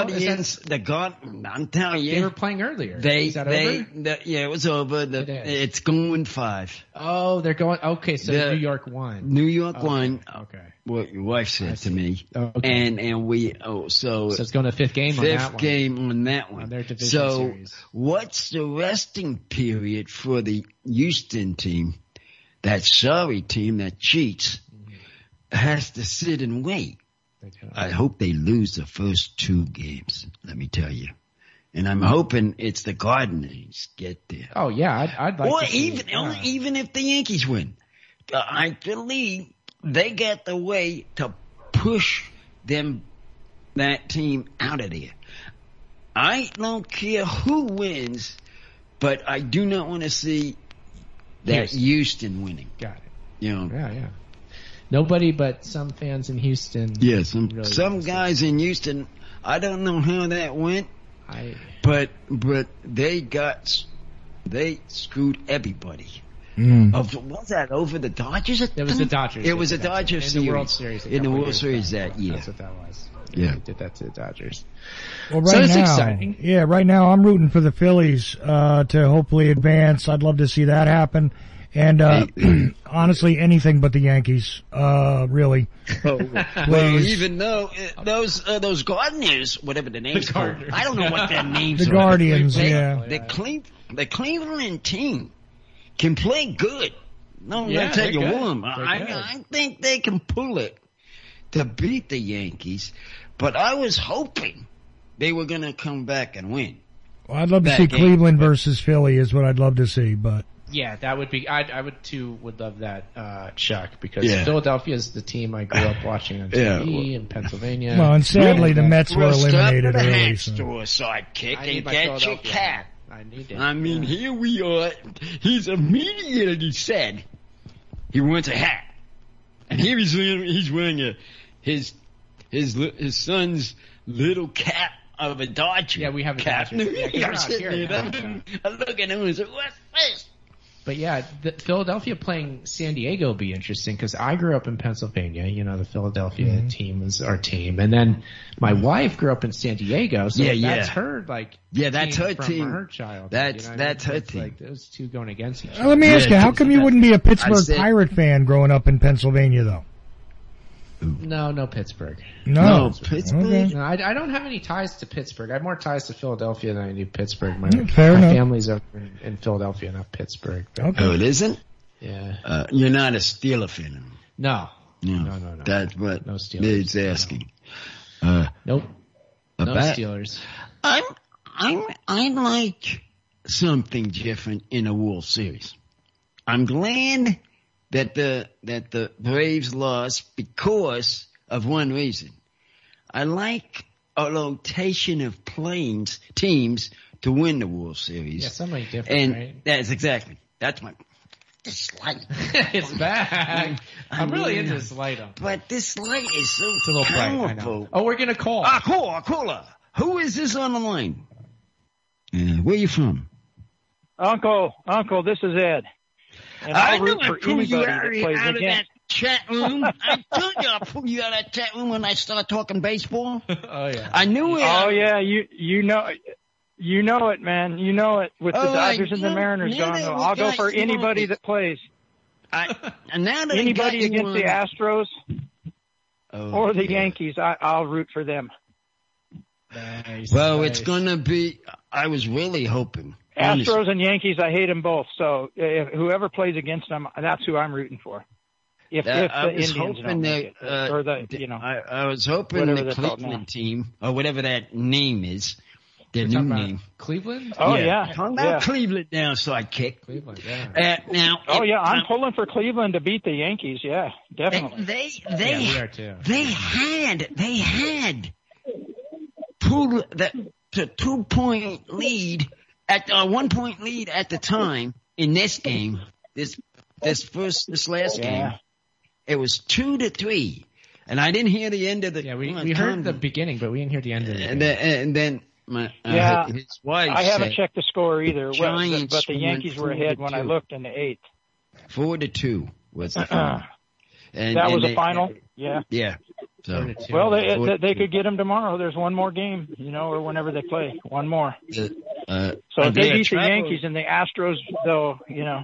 I'm telling you. They were playing earlier. Is that over? It was over. It's going 5. Oh, they're going. Okay, so New York won. New York won. Okay. What your wife said to me. Okay. And we, so it's going to 5th game on that one. 5th game on that one. On their division series. So what's the resting period for the Houston team, that sorry team that cheats, has to sit and wait? I hope they lose the first 2 games, let me tell you. And I'm hoping it's the Guardians get there. Oh, yeah, I'd like to see even if the Yankees win. I believe they got the way to push that team out of there. I don't care who wins, but I do not want to see that Houston winning. Got it. Yeah. Nobody but some fans in Houston. Yeah, some guys in Houston. I don't know how that went. But they screwed everybody. Was that over the Dodgers? It was the Dodgers. It was a Dodgers series. In the World Series. In the World Series that year. That's what that was. Yeah. They did that to the Dodgers. Well, so it's exciting. Yeah, right now I'm rooting for the Phillies to hopefully advance. I'd love to see that happen. And honestly, anything but the Yankees, really. Well, even though those Guardians, whatever the names are, I don't know what their names are. The Guardians, yeah. The Cleveland team can play good. No, I tell you what, I think they can pull it to beat the Yankees, but I was hoping they were going to come back and win. Well, I'd love to see Cleveland versus Philly is what I'd love to see, but. Yeah, that would be, I would love that, Chuck, because Philadelphia is the team I grew up watching on TV in Pennsylvania. Well, and sadly the Mets were eliminated early. Store sidekick and get your cat. I mean, here we are. He's immediately said he wants a hat. And here he's wearing his son's little cap of a Dodger. Yeah, we have a cap. Dodger. Yeah, I'm sitting there, I look at him and say, what's this? But yeah, Philadelphia playing San Diego would be interesting because I grew up in Pennsylvania. You know, the Philadelphia team was our team. And then my wife grew up in San Diego. So that's her, that's her team. Her child. That's her team. Like those two going against each other. Well, let me ask you, how come you wouldn't be a Pittsburgh Pirate fan growing up in Pennsylvania, though? No Pittsburgh. No Pittsburgh? Okay. No, I don't have any ties to Pittsburgh. I have more ties to Philadelphia than I do Pittsburgh. My family's over in Philadelphia, not Pittsburgh. Okay. Oh, it isn't? Yeah. You're not a Steeler fan? No. That's what no Dave's asking. Nope. No Steelers. I like something different in a World Series. I'm glad that the Braves lost because of one reason. I like a rotation of teams to win the World Series. Yeah, something different, and right? That's my dislike. It's back. I'm really into this light. But this light is so it's a little powerful. Bright, I know. Oh, we're gonna call. Caller. Who is this on the line? Where are you from? Uncle, this is Ed. And I root for anybody that plays out against. Of that chat room. I told you I'll pull you out of that chat room when I start talking baseball. Oh yeah. I knew it. Oh yeah, you know it, man. You know it with the Dodgers and the Mariners gone. I'll go for anybody that plays. And now that anybody against the Astros or the Yankees, I'll root for them. Nice, well, it's gonna be. I was really hoping. Astros and Yankees, I hate them both. So whoever plays against them, that's who I'm rooting for. If the Indians don't make it, or I was hoping the Cleveland team or whatever that name is, their new name, Cleveland. Oh yeah, talking about Cleveland now, sidekick. Cleveland, yeah. Now, I'm pulling for Cleveland to beat the Yankees. Yeah, definitely. We are too. They had pulled the 2-point lead. At 1 point lead at the time in this game, this last game, it was 2-3, and I didn't hear the end of the. Yeah, we heard the beginning, but we didn't hear the end of it. And then his wife. I haven't checked the score either, but the Yankees were ahead when I looked in the 8th. 4-2 was the final. That was the final. Yeah. Yeah. So, well, they could get them tomorrow. There's one more game, or whenever they play, one more. So if they beat the Yankees and the Astros, though,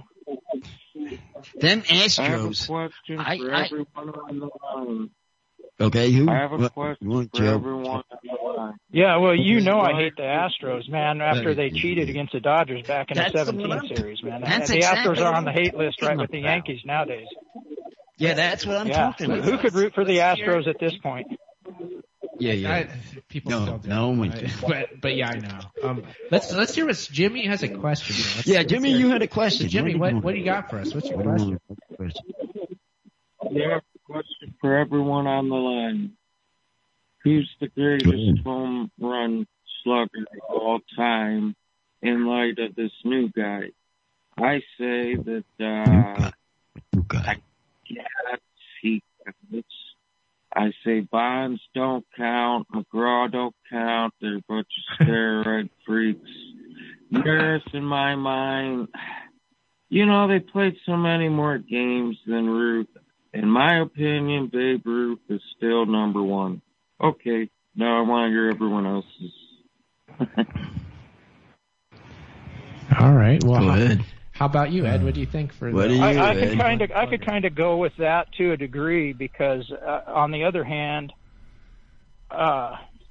Them Astros. I have a question for everyone on the line. Okay, who? I have a question for everyone on the line. Yeah, well, I hate the Astros, man, after they cheated against the Dodgers back in the 17 series, man. The Astros are on the hate list right with the Yankees nowadays. Yeah, that's what I'm talking about. Who could root for the Astros at this point? Yeah. People don't know. But yeah, I know. Let's hear what Jimmy has a question. Jimmy, you had a question. So Jimmy, what do you got for us? What's your question? Yeah, question for everyone on the line. Who's the greatest home run slugger of all time in light of this new guy? I say that he counts. I say Bonds don't count, McGraw don't count, they're a bunch of steroid freaks. Maris, in my mind, they played so many more games than Ruth. In my opinion, Babe Ruth is still number one. Okay, now I want to hear everyone else's. All right, well, go ahead. How about you, Ed? What do you think for I could kind of go with that to a degree because on the other hand,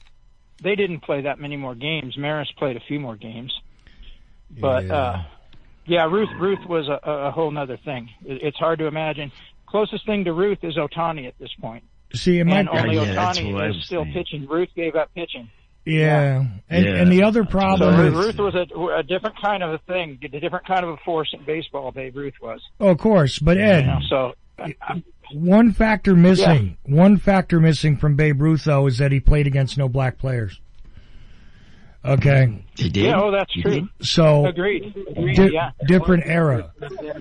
they didn't play that many more games. Maris played a few more games, but Yeah, Ruth was a whole nother thing. It's hard to imagine. Closest thing to Ruth is Ohtani at this point. See, only Ohtani is still pitching. Ruth gave up pitching. Yeah. And the other problem is... Ruth was a different kind of a thing, a different kind of a force in baseball, Babe Ruth was. Oh, of course. But Ed, one factor missing from Babe Ruth, though, is that he played against no black players. Okay. He did? Yeah, that's true. So, Agreed, different era.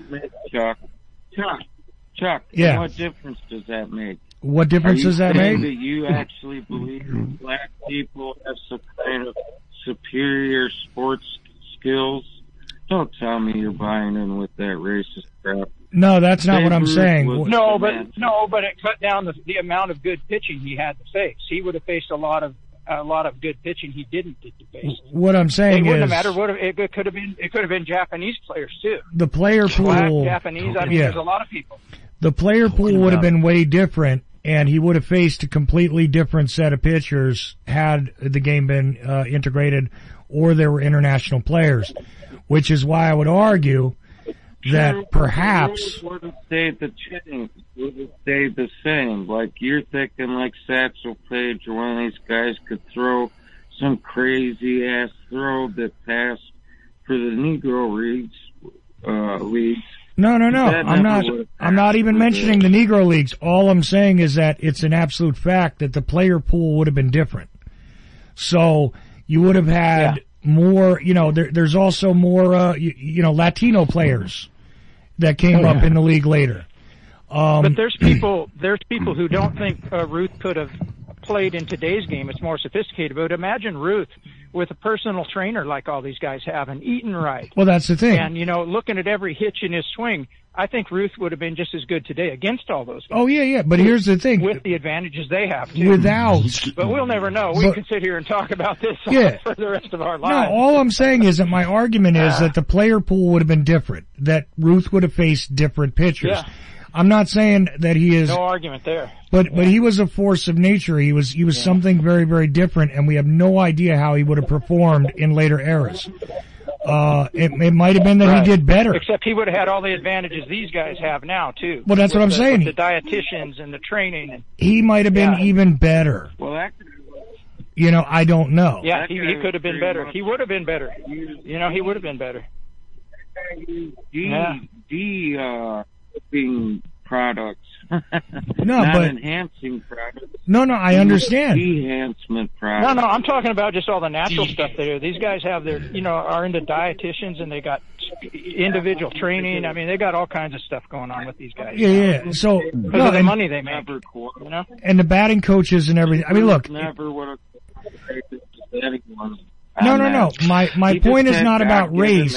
Chuck, yeah. What difference does that make? What difference does that make? That you actually believe black people have some kind of superior sports skills? Don't tell me you're buying in with that racist crap. No, that's not what I'm saying. No, but it cut down the amount of good pitching he had to face. He would have faced a lot of good pitching he didn't get to face. What I'm saying it is, wouldn't have mattered. It could have been Japanese players too. The player pool, black, Japanese. I mean, there's a lot of people. The player pool would have been way different, and he would have faced a completely different set of pitchers had the game been integrated, or there were international players. Which is why I would argue that perhaps would have stayed the same. Like you're thinking, like Satchel Paige or one of these guys could throw some crazy ass throw that passed for the Negro leagues. No. I'm not even mentioning the Negro leagues. All I'm saying is that it's an absolute fact that the player pool would have been different. So you would have had more, there's also more, Latino players that came up in the league later. But there's people who don't think Ruth could have played in today's game. It's more sophisticated. But imagine Ruth with a personal trainer like all these guys have and eating right. Well, that's the thing. And, looking at every hitch in his swing, I think Ruth would have been just as good today against all those guys. Oh, yeah. But here's the thing. With the advantages they have, too. But we'll never know. We can sit here and talk about this for the rest of our lives. No, all I'm saying is that my argument is that the player pool would have been different, that Ruth would have faced different pitchers. Yeah. I'm not saying that he is... No argument there. But he was a force of nature. He was something very, very different, and we have no idea how he would have performed in later eras. It might have been that he did better. Except he would have had all the advantages these guys have now, too. Well, that's what I'm saying. With the dietitians and the training. He might have been even better. Well, I don't know. Yeah, he could have been better. He would have been better. He would have been better. Products. Not enhancing products. No, I understand. Enhancement products. No, I'm talking about just all the natural stuff they do. These guys have are into dietitians and they got individual training. I mean, they got all kinds of stuff going on with these guys. Yeah. So, because of the money they make. And the batting coaches and everything. I mean, look. Never would have anyone. No. My point is not about race.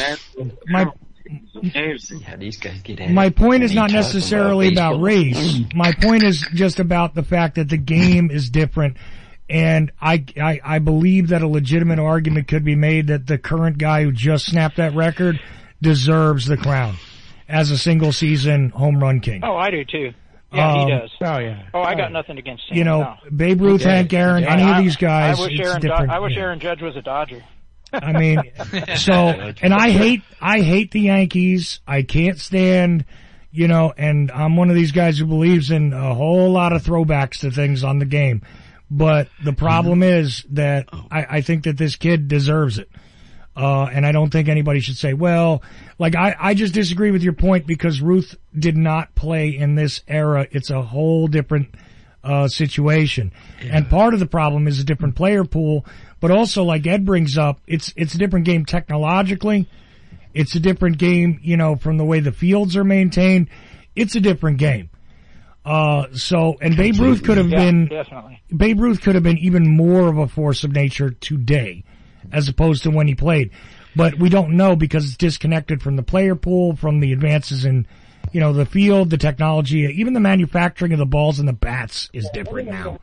My point is not necessarily about race. My point is just about the fact that the game is different, and I believe that a legitimate argument could be made that the current guy who just snapped that record deserves the crown as a single season home run king. Oh, I do too. Yeah, he does. Oh, yeah. Oh, I got nothing against him. Babe Ruth, Hank Aaron, any of these guys. I wish Aaron Judge was a Dodger. I mean, and I hate the Yankees. I can't stand, and I'm one of these guys who believes in a whole lot of throwbacks to things on the game. But the problem is that I think that this kid deserves it. And I don't think anybody should say, well, like I just disagree with your point because Ruth did not play in this era. It's a whole different situation. Yeah. And part of the problem is a different player pool, but also like Ed brings up, it's a different game technologically. It's a different game, from the way the fields are maintained. It's a different game. And Babe Ruth could have been, definitely. Babe Ruth could have been even more of a force of nature today as opposed to when he played. But we don't know because it's disconnected from the player pool, from the advances in, the field, the technology, even the manufacturing of the balls and the bats is different now.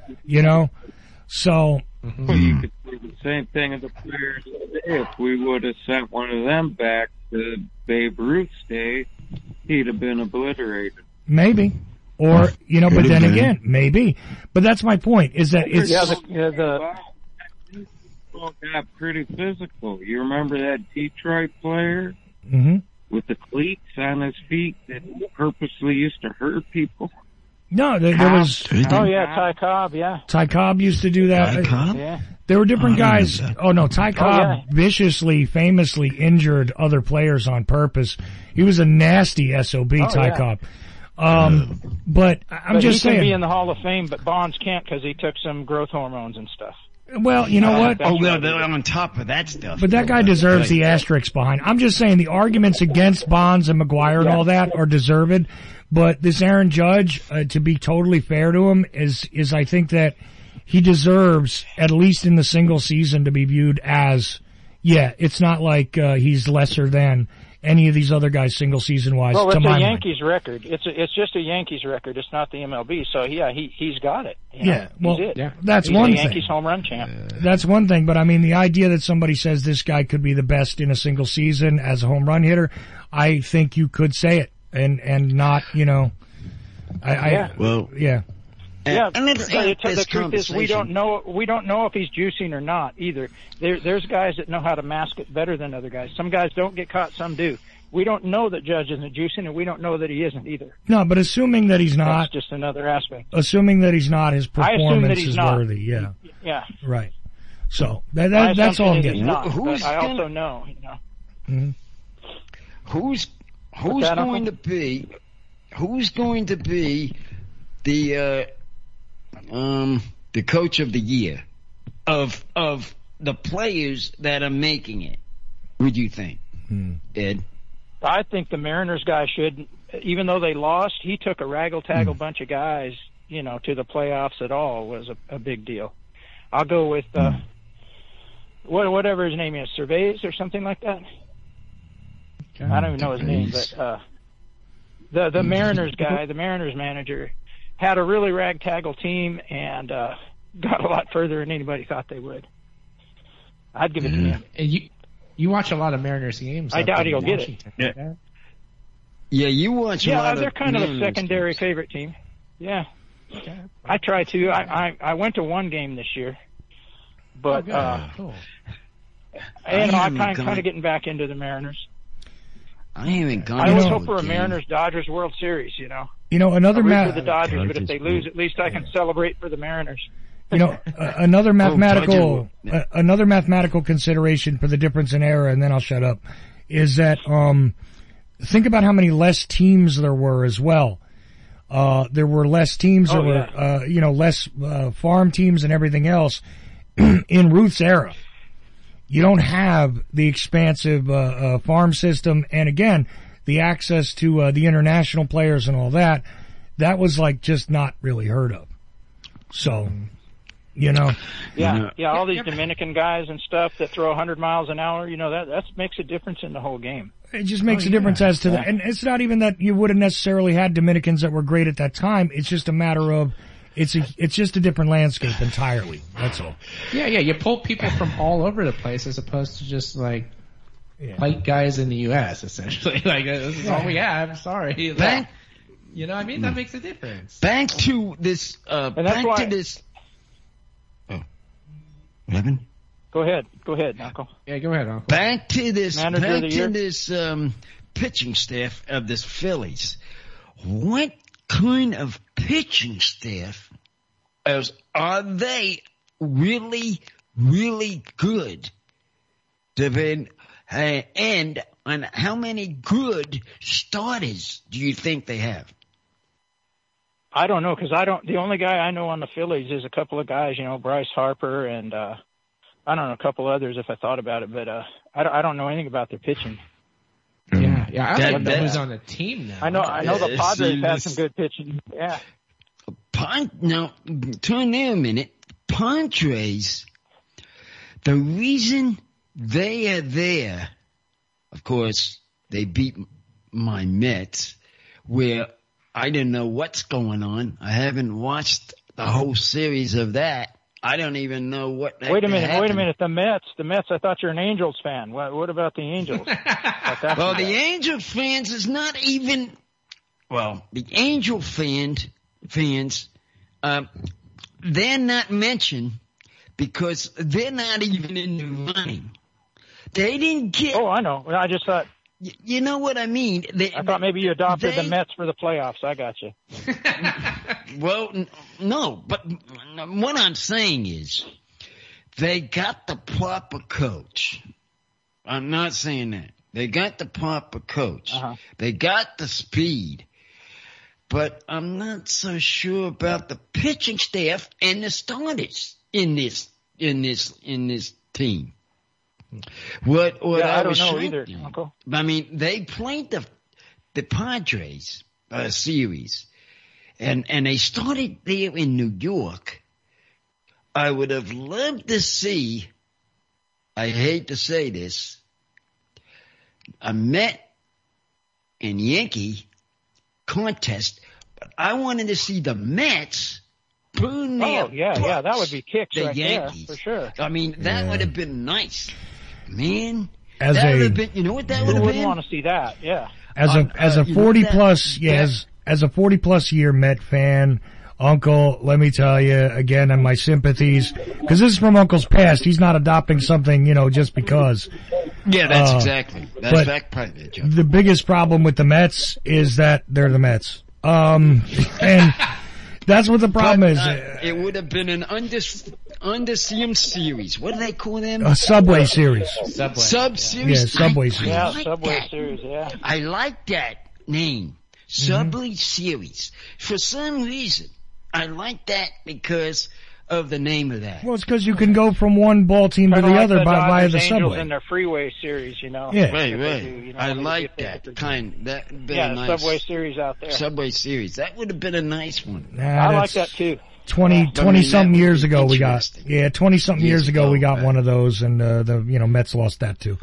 So. Well, you could say the same thing of the players today. If we would have sent one of them back to Babe Ruth's day, he'd have been obliterated. Maybe. Or, but then again, maybe. But that's my point, is that it's... Got pretty physical. You remember that Detroit player? with the cleats on his feet that purposely used to hurt people? No, there was. Oh yeah, Ty Cobb. Yeah, Ty Cobb used to do that. Ty Cobb? Yeah. There were different guys. Oh no, Ty Cobb viciously, famously injured other players on purpose. He was a nasty SOB, Ty Cobb. But I'm just saying. He can be in the Hall of Fame, but Bonds can't because he took some growth hormones and stuff. Well, you know what? Oh, well, they're on top of that stuff. But that guy deserves the asterisk behind. I'm just saying the arguments against Bonds and McGuire and all that are deserved. But this Aaron Judge, to be totally fair to him, is I think that he deserves, at least in the single season, to be viewed as, it's not like he's lesser than any of these other guys single season wise. Well, it's a Yankees record. It's just a Yankees record. It's not the MLB. So yeah, he's got it. That's he's one a thing. Yankees home run champ. That's one thing. But I mean, the idea that somebody says this guy could be the best in a single season as a home run hitter, I think you could say it and not, Yeah. Yeah. And the truth is, we don't know if he's juicing or not either. There's guys that know how to mask it better than other guys. Some guys don't get caught, some do. We don't know that Judge isn't juicing, and we don't know that he isn't either. No, but assuming that he's not, that's just another aspect. Assuming that he's not, his performance is worthy. Yeah. Yeah. Right. So that's all I'm getting. But I also know, Who's going to be the coach of the year of the players that are making it? Would you think, Ed? I think the Mariners guy should, even though they lost, he took a raggle-taggle bunch of guys, to the playoffs at all was a big deal. I'll go with whatever his name is, Cervais or something like that. I don't even know his name, but the Mariners guy, the Mariners manager, had a really ragtaggle team and got a lot further than anybody thought they would. I'd give it to him. And you watch a lot of Mariners games. I doubt he'll get it. Yeah, you watch a lot of they're kind of a secondary favorite team. Yeah. Okay. I try to. I went to one game this year, but cool. I'm kind of getting back into the Mariners. I haven't gone. I always hope for a Mariners-Dodgers World Series. Another for the Dodgers, but if they lose, at least I can celebrate for the Mariners. Another mathematical consideration for the difference in era, and then I'll shut up, is that think about how many less teams there were as well. There were less teams. There were less farm teams and everything else in Ruth's era. You don't have the expansive farm system, and again, the access to the international players and all that. That was just not really heard of. So, all these Dominican guys and stuff that throw 100 miles an hour. That makes a difference in the whole game. It just makes a difference as to that, and it's not even that you would have necessarily had Dominicans that were great at that time. It's just a matter of. It's just a different landscape entirely. That's all. Yeah. You pull people from all over the place as opposed to just white guys in the U.S. essentially. This is all we have. Sorry. You know what I mean? That makes a difference. Back to this. To this. Oh, what happened? Go ahead, Uncle. Yeah, go ahead, Uncle. Back to this pitching staff of this Phillies. What kind of pitching staff are they really, really good? And on how many good starters do you think they have? I don't know, because the only guy I know on the Phillies is a couple of guys, Bryce Harper and I don't know, a couple others if I thought about it, but I don't know anything about their pitching. Yeah. I don't know who's on the team now. I know the Padres have some good pitching. Yeah. Now, turn there a minute. Padres, the reason they are there, of course, they beat my Mets, where I didn't know what's going on. I haven't watched the whole series of that. I don't even know what. Wait a minute. The Mets. I thought you're an Angels fan. What about the Angels? Well, the Angel fans is not even. Well, the Angel fans, they're not mentioned because they're not even in the running. They didn't get. Oh, I know. I just thought You know what I mean? I thought maybe you adopted the Mets for the playoffs. I got you. Well, no, but what I'm saying is they got the proper coach. I'm not saying that. They got the proper coach. They got the speed. But I'm not so sure about the pitching staff and the starters in this team. I don't know either, Uncle. I mean, they played the Padres series, and they started there in New York. I would have loved to see, I hate to say this, a Met and Yankee contest, but I wanted to see the Mets burn their that would be kicks the right Yankees. there, for sure. I mean, that would have been nice, man. As that would have been, you know what that would have been? Who wouldn't want to see that? Yeah. As a 40+ year Met fan, Uncle, let me tell you again, and my sympathies, because this is from Uncle's past. He's not adopting something, just because. Yeah, that's exactly. That's that part of it, Joe. The biggest problem with the Mets is that they're the Mets. And that's what the problem is. It would have been an Underseam series. What do they call them? A Subway series. Sub-series? Yeah, Subway series. Yeah, Subway series, yeah. I like that name. Subway series. For some reason, I like that because of the name of that. Well, it's because you can go from one ball team to the other via the subway. In their freeway series, Yeah. Right. I like that kind. That would be a nice Subway series out there. Subway series. That would have been a nice one. I like that too. 20-something years ago we got, 20-something years ago we got one of those, and the Mets lost that too.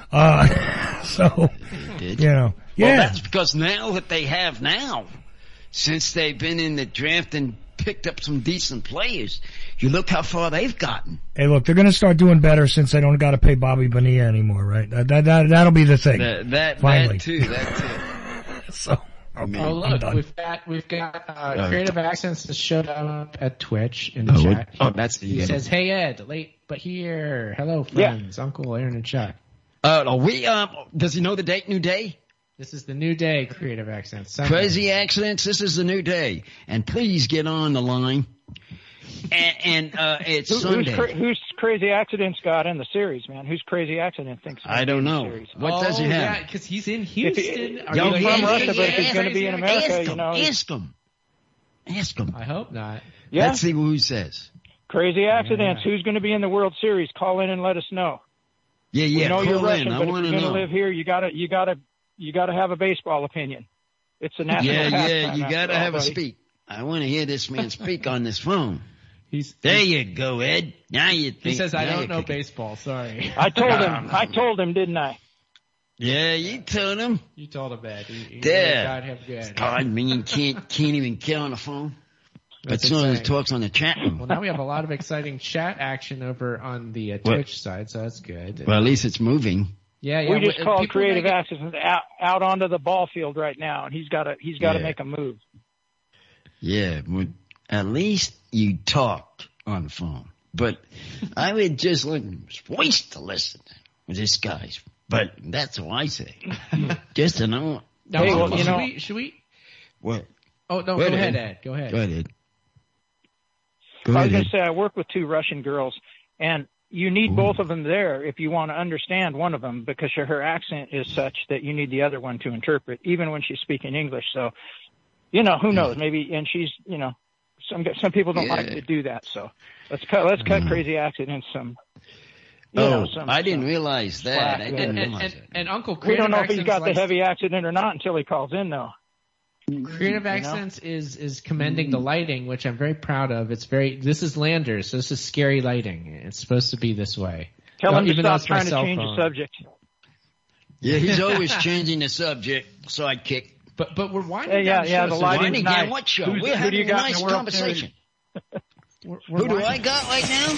Well, that's because now that they have now, since they've been in the draft and picked up some decent players, you look how far they've gotten. Hey, look, they're going to start doing better since they don't got to pay Bobby Bonilla anymore, right? That'll be the thing. Finally. That too. So. Okay, look, we've got Creative Accents that showed up at Twitch in the chat. He says, "Hey Ed, late but here. Hello friends, Uncle Aaron and Chuck." Does he know the date? New day? This is the new day. Creative Accents. Sunday. Crazy Accidents. This is the new day, and please get on the line. And it's Sunday. Who's Crazy Accidents got in the series, man? Who's Crazy Accident thinks? I don't know. What does he have? Yeah, because he's in Houston. From Russia, but if he's going to be in America, Ask him. I hope not. Yeah. Let's see who says. Crazy Accidents. Who's going to be in the World Series? Call in and let us know. Yeah. We know you're Russian, I but if want you're to going to know. live here, you gotta have a baseball opinion. It's a national pastime. You gotta have a speak. I want to hear this man speak on this phone. There you go, Ed. Now you think. He says, I don't know baseball, sorry. I told him, didn't I? Yeah, you told him. You told him, Ed. There. Good. God, man, can't even get on the phone. But soon he talks on the chat room. Well, now we have a lot of exciting chat action over on the Twitch side, so that's good. Well, at least it's moving. Yeah. We just called Creative Access out onto the ball field right now, and he's got to make a move. Yeah, well, at least you talked on the phone. But I would just look at his voice to listen with this guy's. But that's what I say. Just to know. Now, should we? What? Oh, no, go ahead, Ed. Go ahead. Go ahead, Ed. I was going to say, I work with 2 Russian girls, and you need both of them there if you want to understand one of them, because her accent is such that you need the other one to interpret, even when she's speaking English. So, who knows? Maybe, and she's, some people don't like to do that. So let's cut Crazy Accidents some. I didn't realize that. I didn't realize that. And Uncle, we don't know if he's got the heavy accident or not until he calls in, though. Creative Accents is commending the lighting, which I'm very proud of. This is Landers, so this is scary lighting. It's supposed to be this way. Tell him to stop trying to change the subject. Yeah, he's always changing the subject, sidekick. But we're winding down. Yeah, the lighting's nice. What show? We're having a nice conversation. Who do I got right now?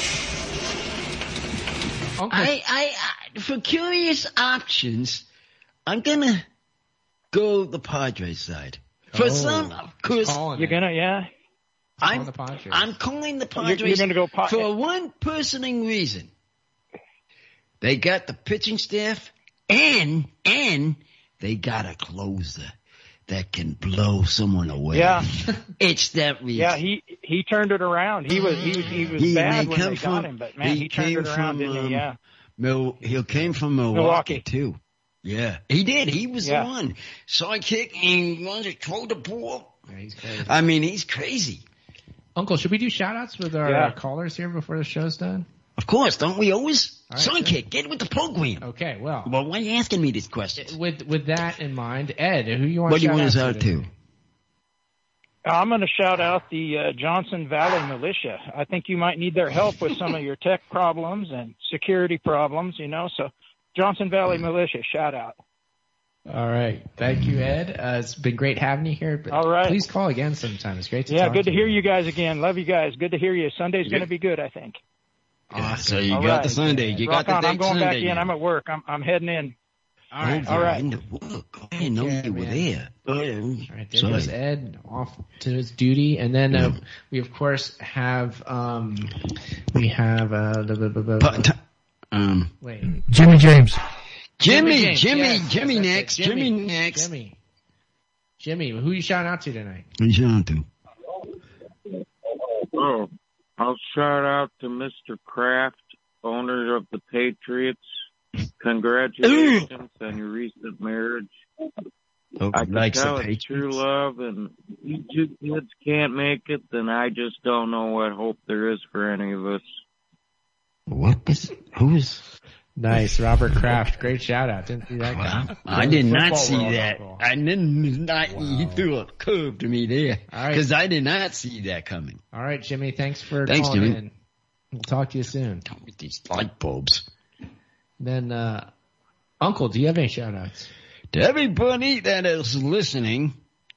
I for curious options, I'm gonna go the Padres side. For some, cause you're gonna, I'm calling the Padres. You're gonna go for one personing reason. They got the pitching staff And they got a closer that can blow someone away. Yeah. It's that reason. Yeah, he turned it around. He was bad when they got him, but man, he turned it around, didn't he? Yeah. He came from Milwaukee too. Yeah, he did. He was the one. Sidekick and wanted to throw the ball. Yeah, he's crazy. I mean, he's crazy. Uncle, should we do shout-outs with our callers here before the show's done? Of course, don't we always? Right, Sidekick, get with the program. Okay, well. Well, why are you asking me this question? With that in mind, Ed, who you want what to shout out to? What do you want us out to? I'm going to shout out the Johnson Valley Militia. I think you might need their help with some of your tech problems and security problems, so Johnson Valley Militia, shout out. All right. Thank you, Ed. It's been great having you here. All right. Please call again sometime. It's great to talk to you. Yeah, good to hear you guys again. Love you guys. Good to hear you. Sunday's going to be good, I think. Awesome. So you got the Sunday. You got the date I'm going Sunday back in. I'm at work. I'm heading in. All right. All right. I didn't know you were there. All right. There goes Ed off to his duty. And then we, of course, have wait. Jimmy James. Jimmy next. Jimmy, who you shouting out to tonight? Who you shouting out to? Oh, I'll shout out to Mr. Kraft, owner of the Patriots. Congratulations on your recent marriage. I can tell it's true love, and you two kids can't make it, then I just don't know what hope there is for any of us. Who is? Nice, Robert Kraft. Great shout out. Didn't see that guy. I did not see that. I didn't. He threw a curve to me there because I did not see that coming. All right, Jimmy. Thanks for calling in. We'll talk to you soon. With these light bulbs. Then, Uncle, do you have any shout outs? To everybody that is listening,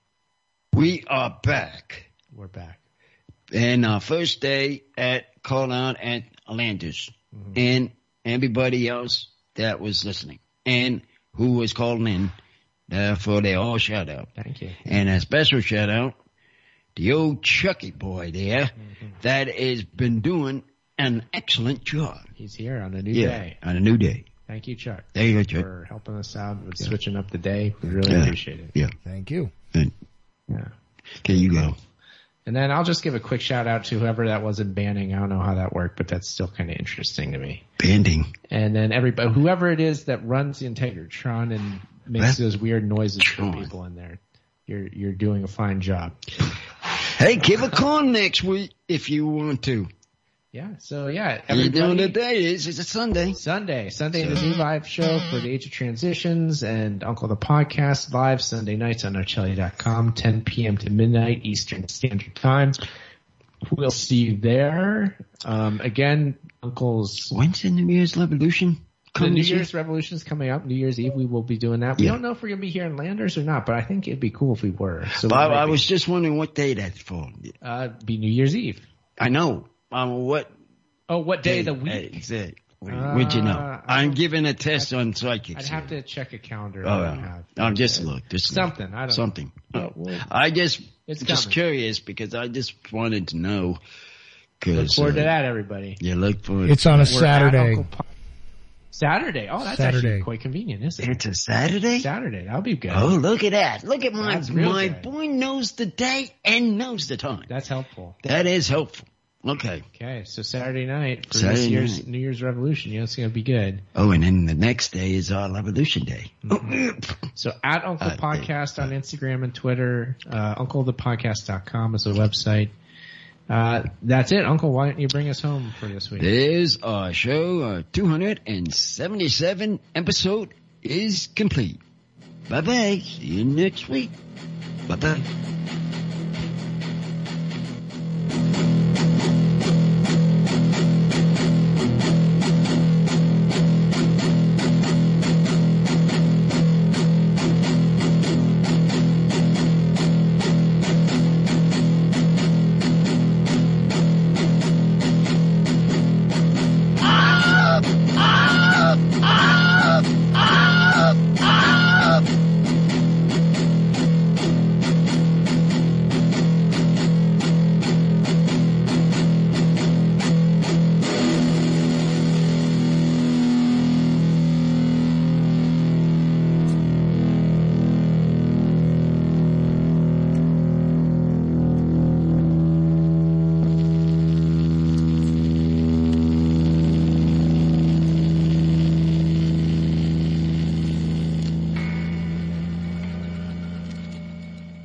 we are back. We're back. And our first day at Call Out at Atlantis. And everybody else that was listening and who was calling in for their all shout out. Thank you. And a special shout out to the old Chucky boy there that has been doing an excellent job. He's here on a new day. On a new day. Thank you, Chuck. There you go, Chuck. For helping us out with switching up the day. We really appreciate it. Yeah. Thank you. Yeah. Okay, you go. And then I'll just give a quick shout out to whoever that was in banding. I don't know how that worked, but that's still kind of interesting to me. Banding. And then whoever it is that runs the Integratron and makes those weird noises for people in there. You're doing a fine job. Hey, give a call next week if you want to. Yeah, so yeah. You're doing the day it's a Sunday. Sunday, the new live show for the Age of Transitions and Uncle the Podcast live Sunday nights on Arcelli.com, 10 p.m. to midnight Eastern Standard Time. We'll see you there. Again, Uncle's... When's the New Year's Revolution? The New Year's Revolution is coming up. New Year's Eve, we will be doing that. We don't know if we're going to be here in Landers or not, but I think it'd be cool if we were. So I was just wondering what day that's for. Be New Year's Eve. I know. What day of the week? Exactly. Where'd you know? I'm giving a test on psychics. I'd have to check a calendar. Just look. Something. I don't know. Something. I just curious because I just wanted to know. Look forward to that, everybody. Yeah, look forward. It's on a Saturday. Saturday. Oh, that's actually quite convenient, isn't it? It's a Saturday? Saturday. That'll be good. Oh, look at that. Look at my boy knows the day and knows the time. That's helpful. That is helpful. Okay. Okay, so Saturday night for this year's New Year's Revolution. It's going to be good. Oh, and then the next day is our Revolution Day. So at Uncle Podcast on Instagram and Twitter, UncleThePodcast.com is the website. That's it. Uncle, why don't you bring us home for this week? There's our show. 277 episode is complete. Bye-bye. See you next week. Bye-bye.